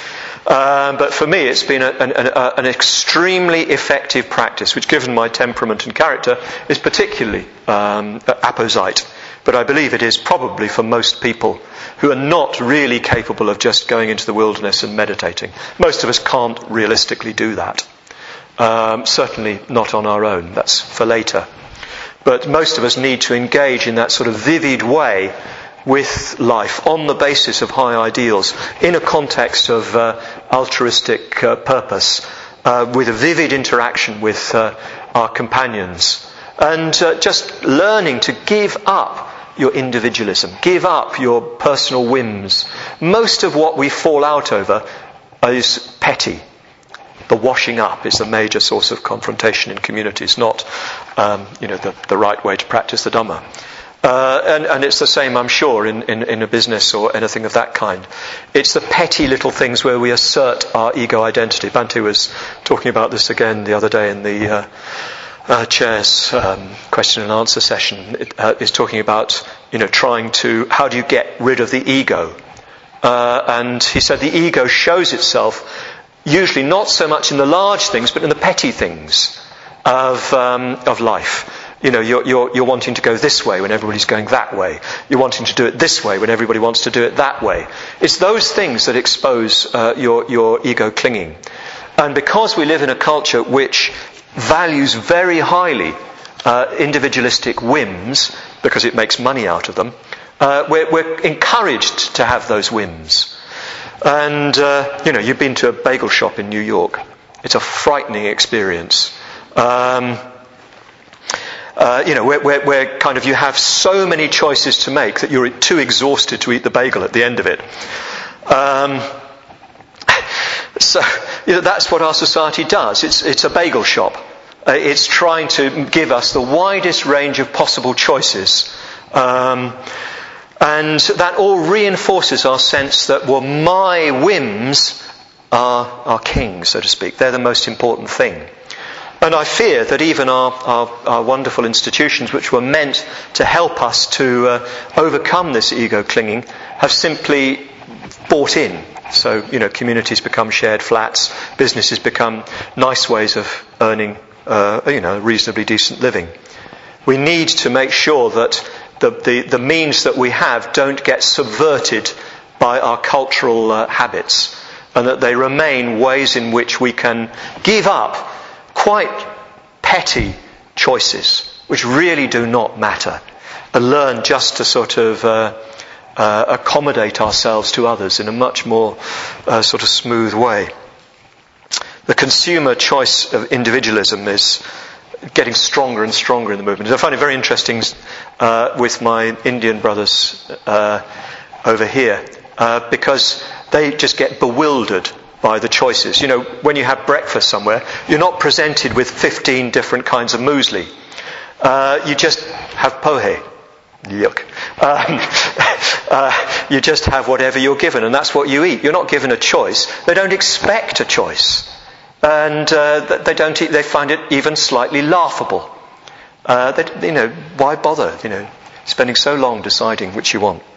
Um, but for me it's been a, an, a, an extremely effective practice, which given my temperament and character is particularly um, apposite. But I believe it is probably for most people who are not really capable of just going into the wilderness and meditating. Most of us can't realistically do that. Um, certainly not on our own. That's for later. But most of us need to engage in that sort of vivid way with life on the basis of high ideals in a context of uh, altruistic uh, purpose, uh, with a vivid interaction with uh, our companions, and uh, just learning to give up your individualism, give up your personal whims. Most of what we fall out over is petty. The washing up is a major source of confrontation in communities, not um, you know the, the right way to practice the Dhamma. Uh, and, and it's the same, I'm sure, in, in, in a business or anything of that kind. It's the petty little things where we assert our ego identity. Bhante was talking about this again the other day in the uh, uh, chair's um, question and answer session. It uh, is talking about, you know, trying to, how do you get rid of the ego? Uh, and he said the ego shows itself usually not so much in the large things, but in the petty things of um, of life. You know, you're, you're, you're wanting to go this way when everybody's going that way. You're wanting to do it this way when everybody wants to do it that way. It's those things that expose uh, your, your ego clinging. And because we live in a culture which values very highly uh, individualistic whims, because it makes money out of them, uh, we're, we're encouraged to have those whims. And, uh, you know, you've been to a bagel shop in New York. It's a frightening experience. Um... Uh, you know, where, where, where kind of you have so many choices to make that you're too exhausted to eat the bagel at the end of it. Um, so, you know, that's what our society does. It's, it's a bagel shop. Uh, it's trying to give us the widest range of possible choices. Um, and that all reinforces our sense that, well, my whims are, are king, so to speak. They're the most important thing. And I fear that even our, our, our wonderful institutions, which were meant to help us to uh, overcome this ego clinging, have simply bought in. So, you know, communities become shared flats, businesses become nice ways of earning, uh, you know, reasonably decent living. We need to make sure that the, the, the means that we have don't get subverted by our cultural uh, habits, and that they remain ways in which we can give up quite petty choices, which really do not matter, and learn just to sort of uh, uh, accommodate ourselves to others in a much more uh, sort of smooth way. The consumer choice of individualism is getting stronger and stronger in the movement. I find it very interesting uh, with my Indian brothers uh, over here, uh, because they just get bewildered by the choices. You know, when you have breakfast somewhere, you're not presented with fifteen different kinds of muesli. Uh, you just have pohe. Yuck. Um, uh, you just have whatever you're given, and that's what you eat. You're not given a choice. They don't expect a choice. And uh, they don't eat, they find it even slightly laughable. Uh, they, you know, why bother, you know, spending so long deciding which you want?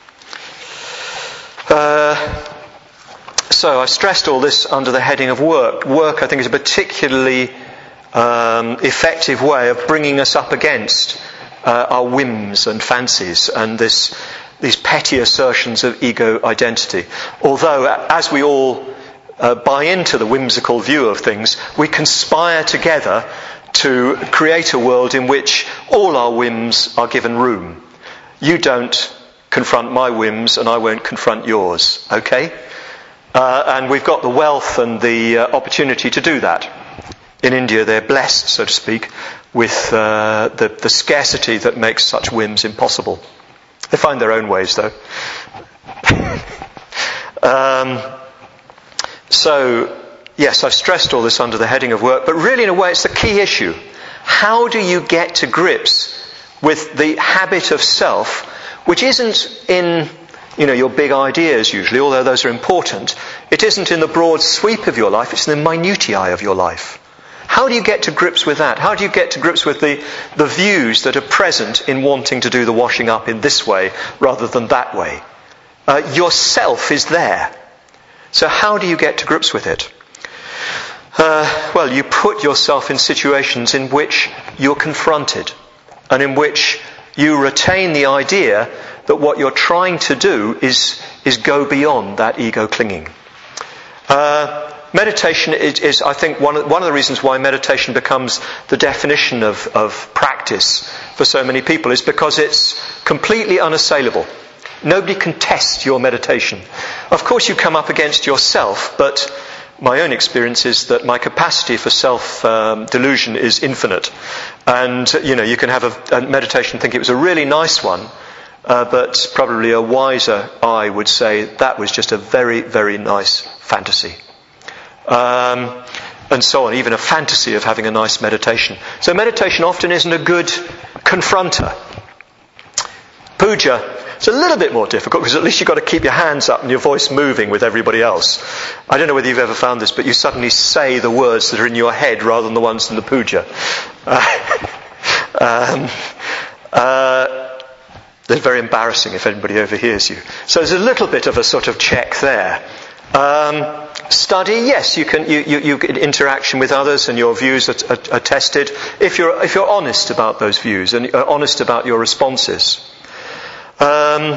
Uh, So I've stressed all this under the heading of work. Work, I think, is a particularly um, effective way of bringing us up against uh, our whims and fancies and this, these petty assertions of ego identity. Although, as we all uh, buy into the whimsical view of things, we conspire together to create a world in which all our whims are given room. You don't confront my whims and I won't confront yours, okay? Uh, and we've got the wealth and the uh, opportunity to do that. In India, they're blessed, so to speak, with uh, the, the scarcity that makes such whims impossible. They find their own ways, though. um, so, yes, I've stressed all this under the heading of work, but really in a way it's the key issue. How do you get to grips with the habit of self, which isn't in, you know, your big ideas usually, although those are important. It isn't in the broad sweep of your life, it's in the minutiae of your life. How do you get to grips with that? How do you get to grips with the, the views that are present in wanting to do the washing up in this way rather than that way? Uh, yourself is there. So how do you get to grips with it? Uh, well, you put yourself in situations in which you're confronted and in which you retain the idea that what you're trying to do is, is go beyond that ego clinging. Uh, meditation is, is, I think, one of, one of the reasons why meditation becomes the definition of, of practice for so many people is because it's completely unassailable. Nobody can test your meditation. Of course you come up against yourself, but my own experience is that my capacity for self-delusion um, is infinite. And, you know, you can have a, a meditation think it was a really nice one, uh, but probably a wiser eye would say that was just a very, very nice fantasy. Um, and so on, even a fantasy of having a nice meditation. So meditation often isn't a good confronter. Puja, it's a little bit more difficult because at least you've got to keep your hands up and your voice moving with everybody else. I don't know whether you've ever found this, but you suddenly say the words that are in your head rather than the ones in the puja. Uh, um, uh, they're very embarrassing if anybody overhears you. So there's a little bit of a sort of check there. Um, study, yes, you can. You, you, you get interaction with others, and your views are, are, are tested if you're if you're honest about those views and are honest about your responses. Um,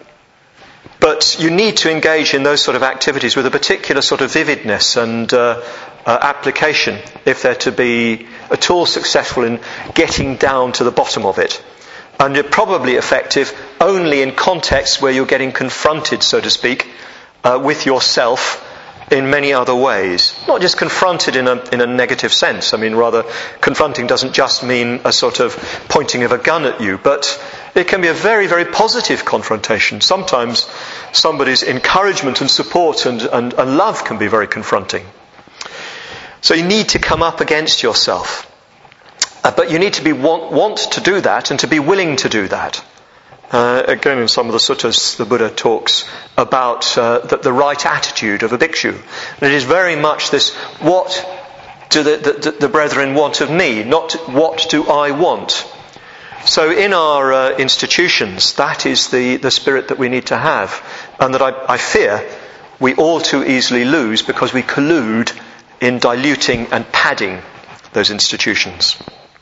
but you need to engage in those sort of activities with a particular sort of vividness and uh, uh, application if they're to be at all successful in getting down to the bottom of it. And you're probably effective only in contexts where you're getting confronted, so to speak, uh, with yourself in many other ways. Not just confronted in a in a negative sense. I mean, rather, confronting doesn't just mean a sort of pointing of a gun at you, but it can be a very, very positive confrontation. Sometimes somebody's encouragement and support and, and, and love can be very confronting. So you need to come up against yourself. Uh, but you need to be want, want to do that and to be willing to do that. Uh, again, in some of the suttas, the Buddha talks about uh, the, the right attitude of a bhikshu. And it is very much this, what do the, the, the brethren want of me, not what do I want. So in our uh, institutions, that is the, the spirit that we need to have, and that I, I fear we all too easily lose because we collude in diluting and padding those institutions.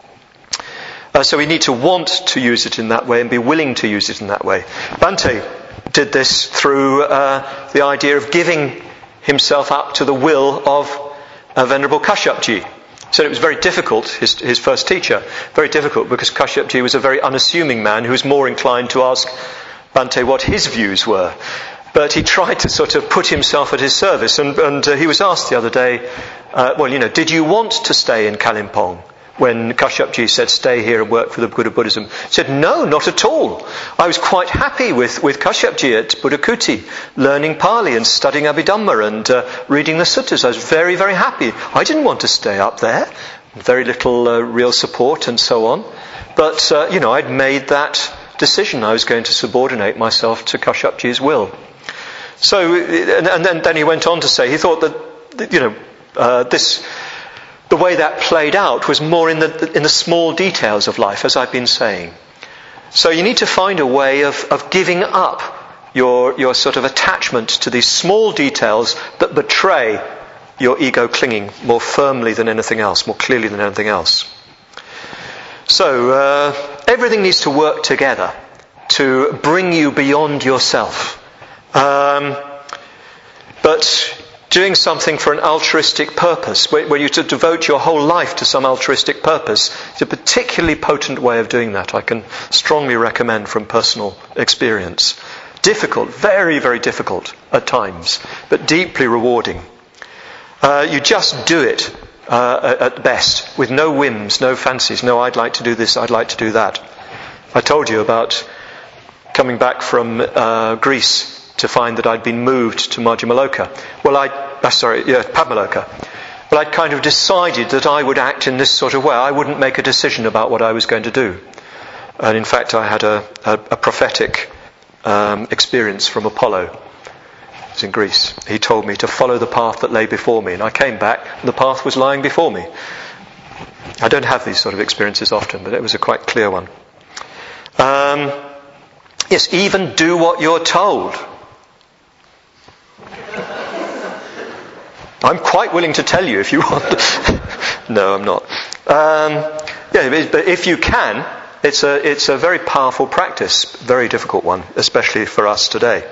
Uh, so we need to want to use it in that way and be willing to use it in that way. Bhante did this through uh, the idea of giving himself up to the will of uh, Venerable Kashyapji. So it was very difficult, his, his first teacher, very difficult because Kashyapji was a very unassuming man who was more inclined to ask Bhante what his views were. But he tried to sort of put himself at his service, and, and uh, he was asked the other day, uh, well, you know, did you want to stay in Kalimpong? When Kashyapji said, stay here and work for the Buddha Buddhism. He said, no, not at all. I was quite happy with, with Kashyapji at Buddhakuti, learning Pali and studying Abhidhamma and uh, reading the suttas. I was very, very happy. I didn't want to stay up there. Very little uh, real support and so on. But, uh, you know, I'd made that decision. I was going to subordinate myself to Kashyapji's will. So, and, and then, then he went on to say, he thought that, you know, uh, this... the way that played out was more in the in the small details of life, as I've been saying. So you need to find a way of, of giving up your your sort of attachment to these small details that betray your ego clinging more firmly than anything else, more clearly than anything else. So uh, everything needs to work together to bring you beyond yourself. Um, but doing something for an altruistic purpose, where, where you to devote your whole life to some altruistic purpose, is a particularly potent way of doing that. I can strongly recommend from personal experience. Difficult, very, very difficult at times, but deeply rewarding. Uh, you just do it uh, at best, with no whims, no fancies, no I'd like to do this, I'd like to do that. I told you about coming back from uh, Greece to find that I'd been moved to Madhyamaloka. Well, I, uh, sorry, yeah, Padmaloka. But I'd kind of decided that I would act in this sort of way. I wouldn't make a decision about what I was going to do. And in fact, I had a, a, a prophetic um, experience from Apollo. It was in Greece. He told me to follow the path that lay before me. And I came back and the path was lying before me. I don't have these sort of experiences often, but it was a quite clear one. Um, yes, even do what you're told. I'm quite willing to tell you if you want. No, I'm not. Um, yeah, but if you can, it's a it's a very powerful practice, very difficult one, especially for us today.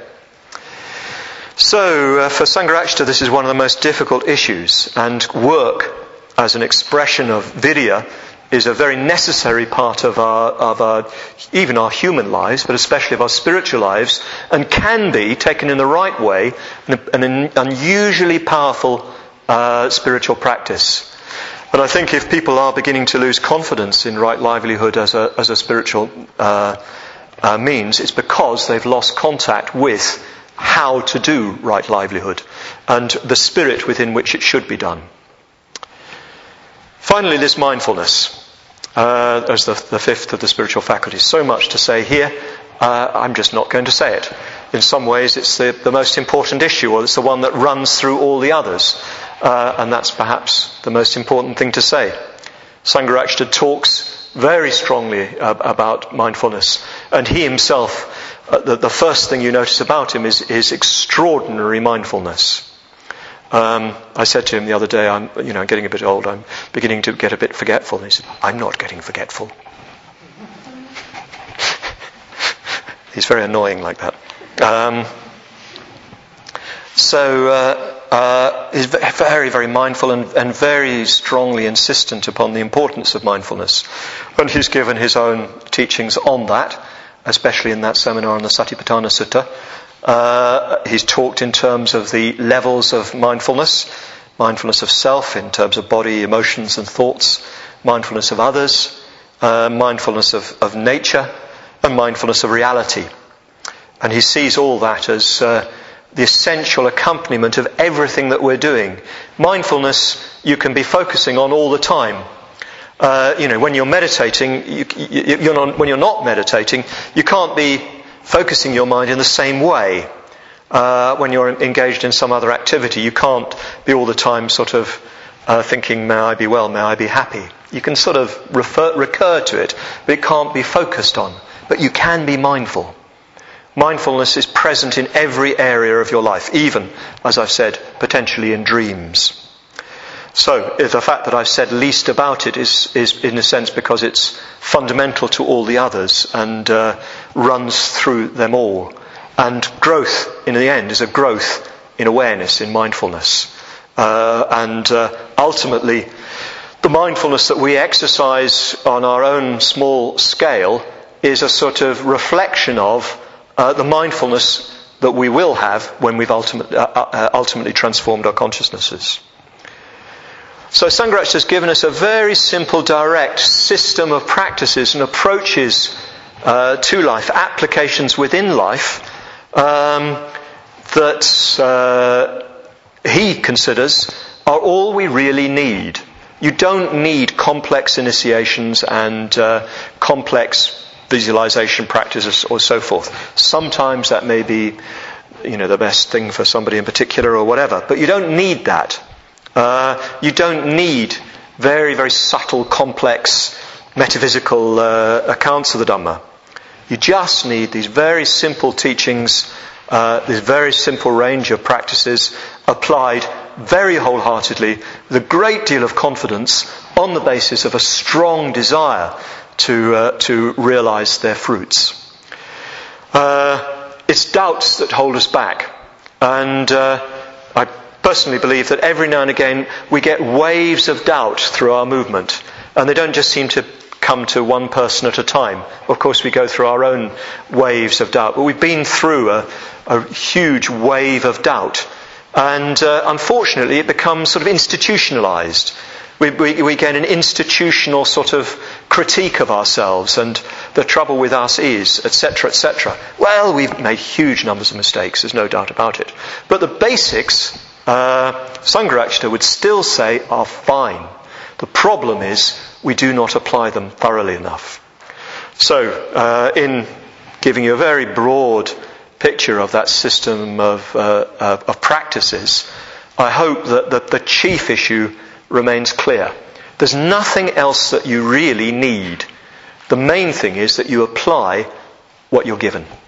So, uh, for Sangharakshita, this is one of the most difficult issues, and work as an expression of vidya is a very necessary part of our, of our, even our human lives, but especially of our spiritual lives, and can be, taken in the right way, an, an unusually powerful uh, spiritual practice. But I think if people are beginning to lose confidence in right livelihood as a, as a spiritual uh, uh, means, it's because they've lost contact with how to do right livelihood and the spirit within which it should be done. Finally, this mindfulness, uh, as the, the fifth of the spiritual faculties. So much to say here, uh, I'm just not going to say it. In some ways, it's the, the most important issue, or it's the one that runs through all the others. Uh, and that's perhaps the most important thing to say. Sangharakshita talks very strongly uh, about mindfulness. And he himself, uh, the, the first thing you notice about him is, is extraordinary mindfulness. Um, I said to him the other day, I'm, you know, getting a bit old, I'm beginning to get a bit forgetful. And he said, I'm not getting forgetful. He's very annoying like that. Um, so, uh, uh, he's very, very mindful and, and very strongly insistent upon the importance of mindfulness. And he's given his own teachings on that, especially in that seminar on the Satipatthana Sutta. Uh, he's talked in terms of the levels of mindfulness, mindfulness of self in terms of body, emotions and thoughts, mindfulness of others, uh, mindfulness of, of nature, and mindfulness of reality. And he sees all that as uh, the essential accompaniment of everything that we're doing. Mindfulness you can be focusing on all the time. Uh, you know, when you're meditating, you, you, you're not, when you're not meditating, you can't be focusing your mind in the same way. Uh, when you're engaged in some other activity, you can't be all the time sort of uh, thinking, may I be well, may I be happy. You can sort of refer, recur to it, but it can't be focused on. But you can be mindful. Mindfulness is present in every area of your life, even, as I've said, potentially in dreams. So, the fact that I've said least about it is, is in a sense because it's fundamental to all the others and uh, runs through them all. And growth, in the end, is a growth in awareness, in mindfulness. Uh, and uh, ultimately, the mindfulness that we exercise on our own small scale is a sort of reflection of uh, the mindfulness that we will have when we've ultimate, uh, uh, ultimately transformed our consciousnesses. So Sangharakshita has given us a very simple, direct system of practices and approaches uh, to life, applications within life, um, that uh, he considers are all we really need. You don't need complex initiations and uh, complex visualization practices or so forth. Sometimes that may be, you know, the best thing for somebody in particular or whatever, but you don't need that. Uh, you don't need very, very subtle, complex, metaphysical uh, accounts of the Dhamma. You just need these very simple teachings, uh, this very simple range of practices applied very wholeheartedly with a great deal of confidence on the basis of a strong desire to uh, to realize their fruits. Uh, it's doubts that hold us back, and uh, I personally believe that every now and again we get waves of doubt through our movement, and they don't just seem to come to one person at a time. Of course we go through our own waves of doubt, but we've been through a, a huge wave of doubt, and uh, unfortunately it becomes sort of institutionalized. We, we, we get an institutional sort of critique of ourselves, and the trouble with us is, et cetera, et cetera. Well, we've made huge numbers of mistakes, there's no doubt about it. But the basics uh, Sangharakshita would still say are fine. The problem is we do not apply them thoroughly enough. So, uh, in giving you a very broad picture of that system of, uh, of, of practices, I hope that, that the chief issue remains clear. There's nothing else that you really need. The main thing is that you apply what you're given.